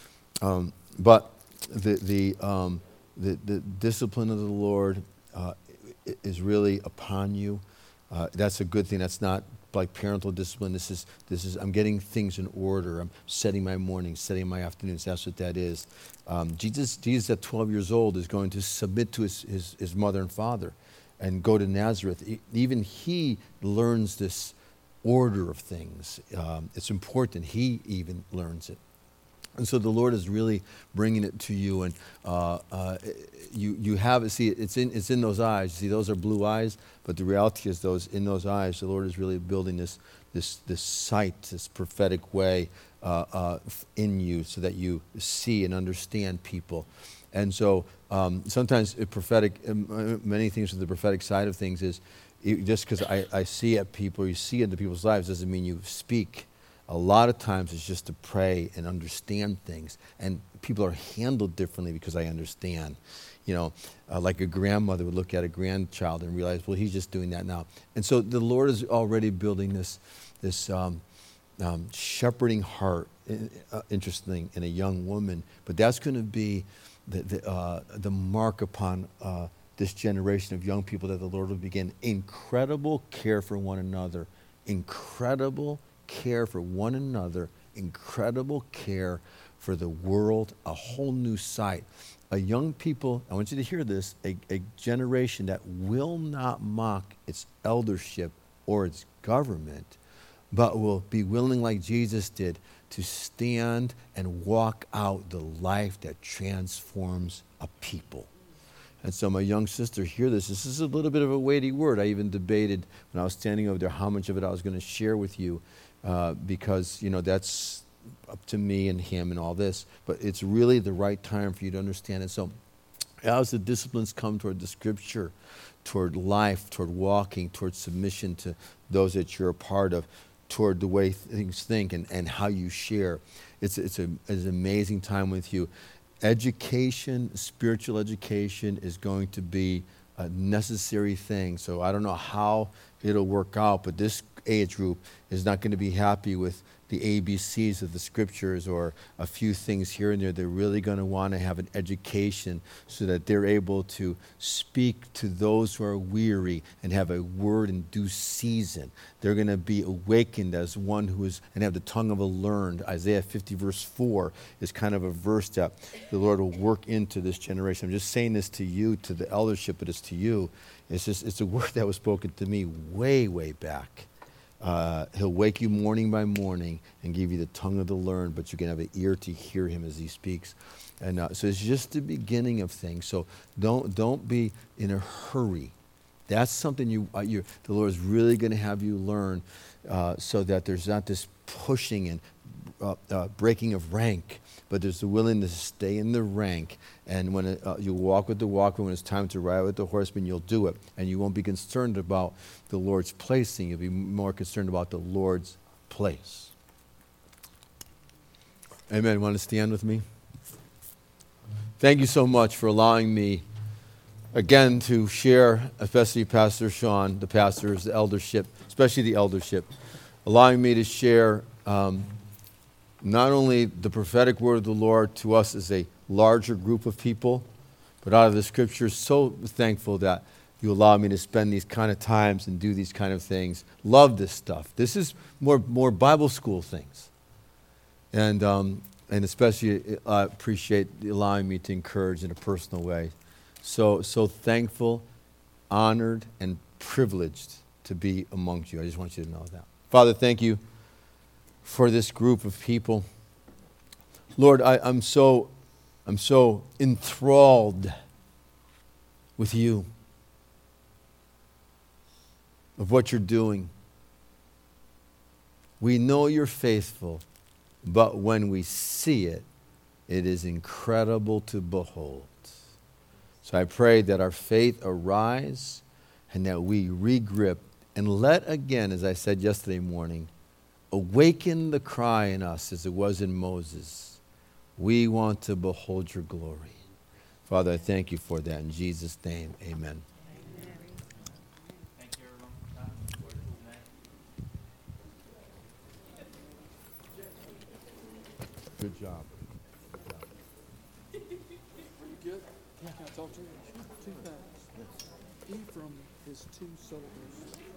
Um, but the, the, um, the, the discipline of the Lord uh, is really upon you. Uh, that's a good thing. That's not like parental discipline. This is, this is, I'm getting things in order. I'm setting my mornings, setting my afternoons. That's what that is. Um, Jesus, Jesus at twelve years old is going to submit to his, his, his mother and father and go to Nazareth. E- even he learns this order of things. Um, it's important. He even learns it. And so the Lord is really bringing it to you, and uh, uh, you you have it. See, it's in it's in those eyes. See, those are blue eyes, but the reality is, those in those eyes, the Lord is really building this this this sight, this prophetic way uh, uh, in you, so that you see and understand people. And so um, sometimes a prophetic, um, many things with the prophetic side of things is you, just because I, I see at people, you see into people's lives, doesn't mean you speak. A lot of times it's just to pray and understand things. And people are handled differently because I understand. You know, uh, like a grandmother would look at a grandchild and realize, well, he's just doing that now. And so the Lord is already building this this um, um, shepherding heart, uh, interesting, in a young woman. But that's going to be the, the, uh, the mark upon uh, this generation of young people, that the Lord will begin incredible care for one another. Incredible care for one another, incredible care for the world, a whole new sight. A young people, I want you to hear this, a, a generation that will not mock its eldership or its government, but will be willing, like Jesus did, to stand and walk out the life that transforms a people. And so my young sister, hear this. This is a little bit of a weighty word. I even debated when I was standing over there how much of it I was going to share with you. Uh, because, you know, that's up to me and him and all this. But it's really the right time for you to understand it. So as the disciplines come toward the Scripture, toward life, toward walking, toward submission to those that you're a part of, toward the way things think and, and how you share, it's, it's, a, it's an amazing time with you. Education, spiritual education is going to be a necessary thing. So I don't know how it'll work out, but this age group is not going to be happy with the A B Cs of the Scriptures or a few things here and there. They're really going to want to have an education so that they're able to speak to those who are weary and have a word in due season. They're going to be awakened as one who is, and have the tongue of a learned. Isaiah fifty verse four is kind of a verse that the Lord will work into this generation. I'm just saying this to you, to the eldership, but it's to you. It's just, it's a word that was spoken to me way, way back. Uh, he'll wake you morning by morning and give you the tongue of the learned, but you can have an ear to hear him as he speaks. And uh, so it's just the beginning of things. So don't don't be in a hurry. That's something you, uh, you the Lord is really going to have you learn, uh, so that there's not this pushing and uh, uh, breaking of rank, but there's the willingness to stay in the rank. And when it, uh, you walk with the walker, when it's time to ride with the horseman, you'll do it. And you won't be concerned about the Lord's placing. You'll be more concerned about the Lord's place. Amen. Want to stand with me? Thank you so much for allowing me, again, to share, especially Pastor Sean, the pastors, the eldership, especially the eldership, allowing me to share um, not only the prophetic word of the Lord to us as a larger group of people, but out of the scriptures, so thankful that you allow me to spend these kind of times and do these kind of things. Love this stuff. This is more, more Bible school things. And, um, and especially uh, appreciate allowing me to encourage in a personal way. So, so thankful, honored, and privileged to be amongst you. I just want you to know that. Father, thank you for this group of people. Lord, I, I'm so I'm so enthralled with you, of what you're doing. We know you're faithful, but when we see it, it is incredible to behold. So I pray that our faith arise and that we regrip and let again, as I said yesterday morning, awaken the cry in us as it was in Moses. We want to behold your glory. Father, I thank you for that. In Jesus' name, amen. Thank you, everyone, for coming to worship tonight. Good job. Are you good? Can I talk to you? Two things. Ephraim is two syllables.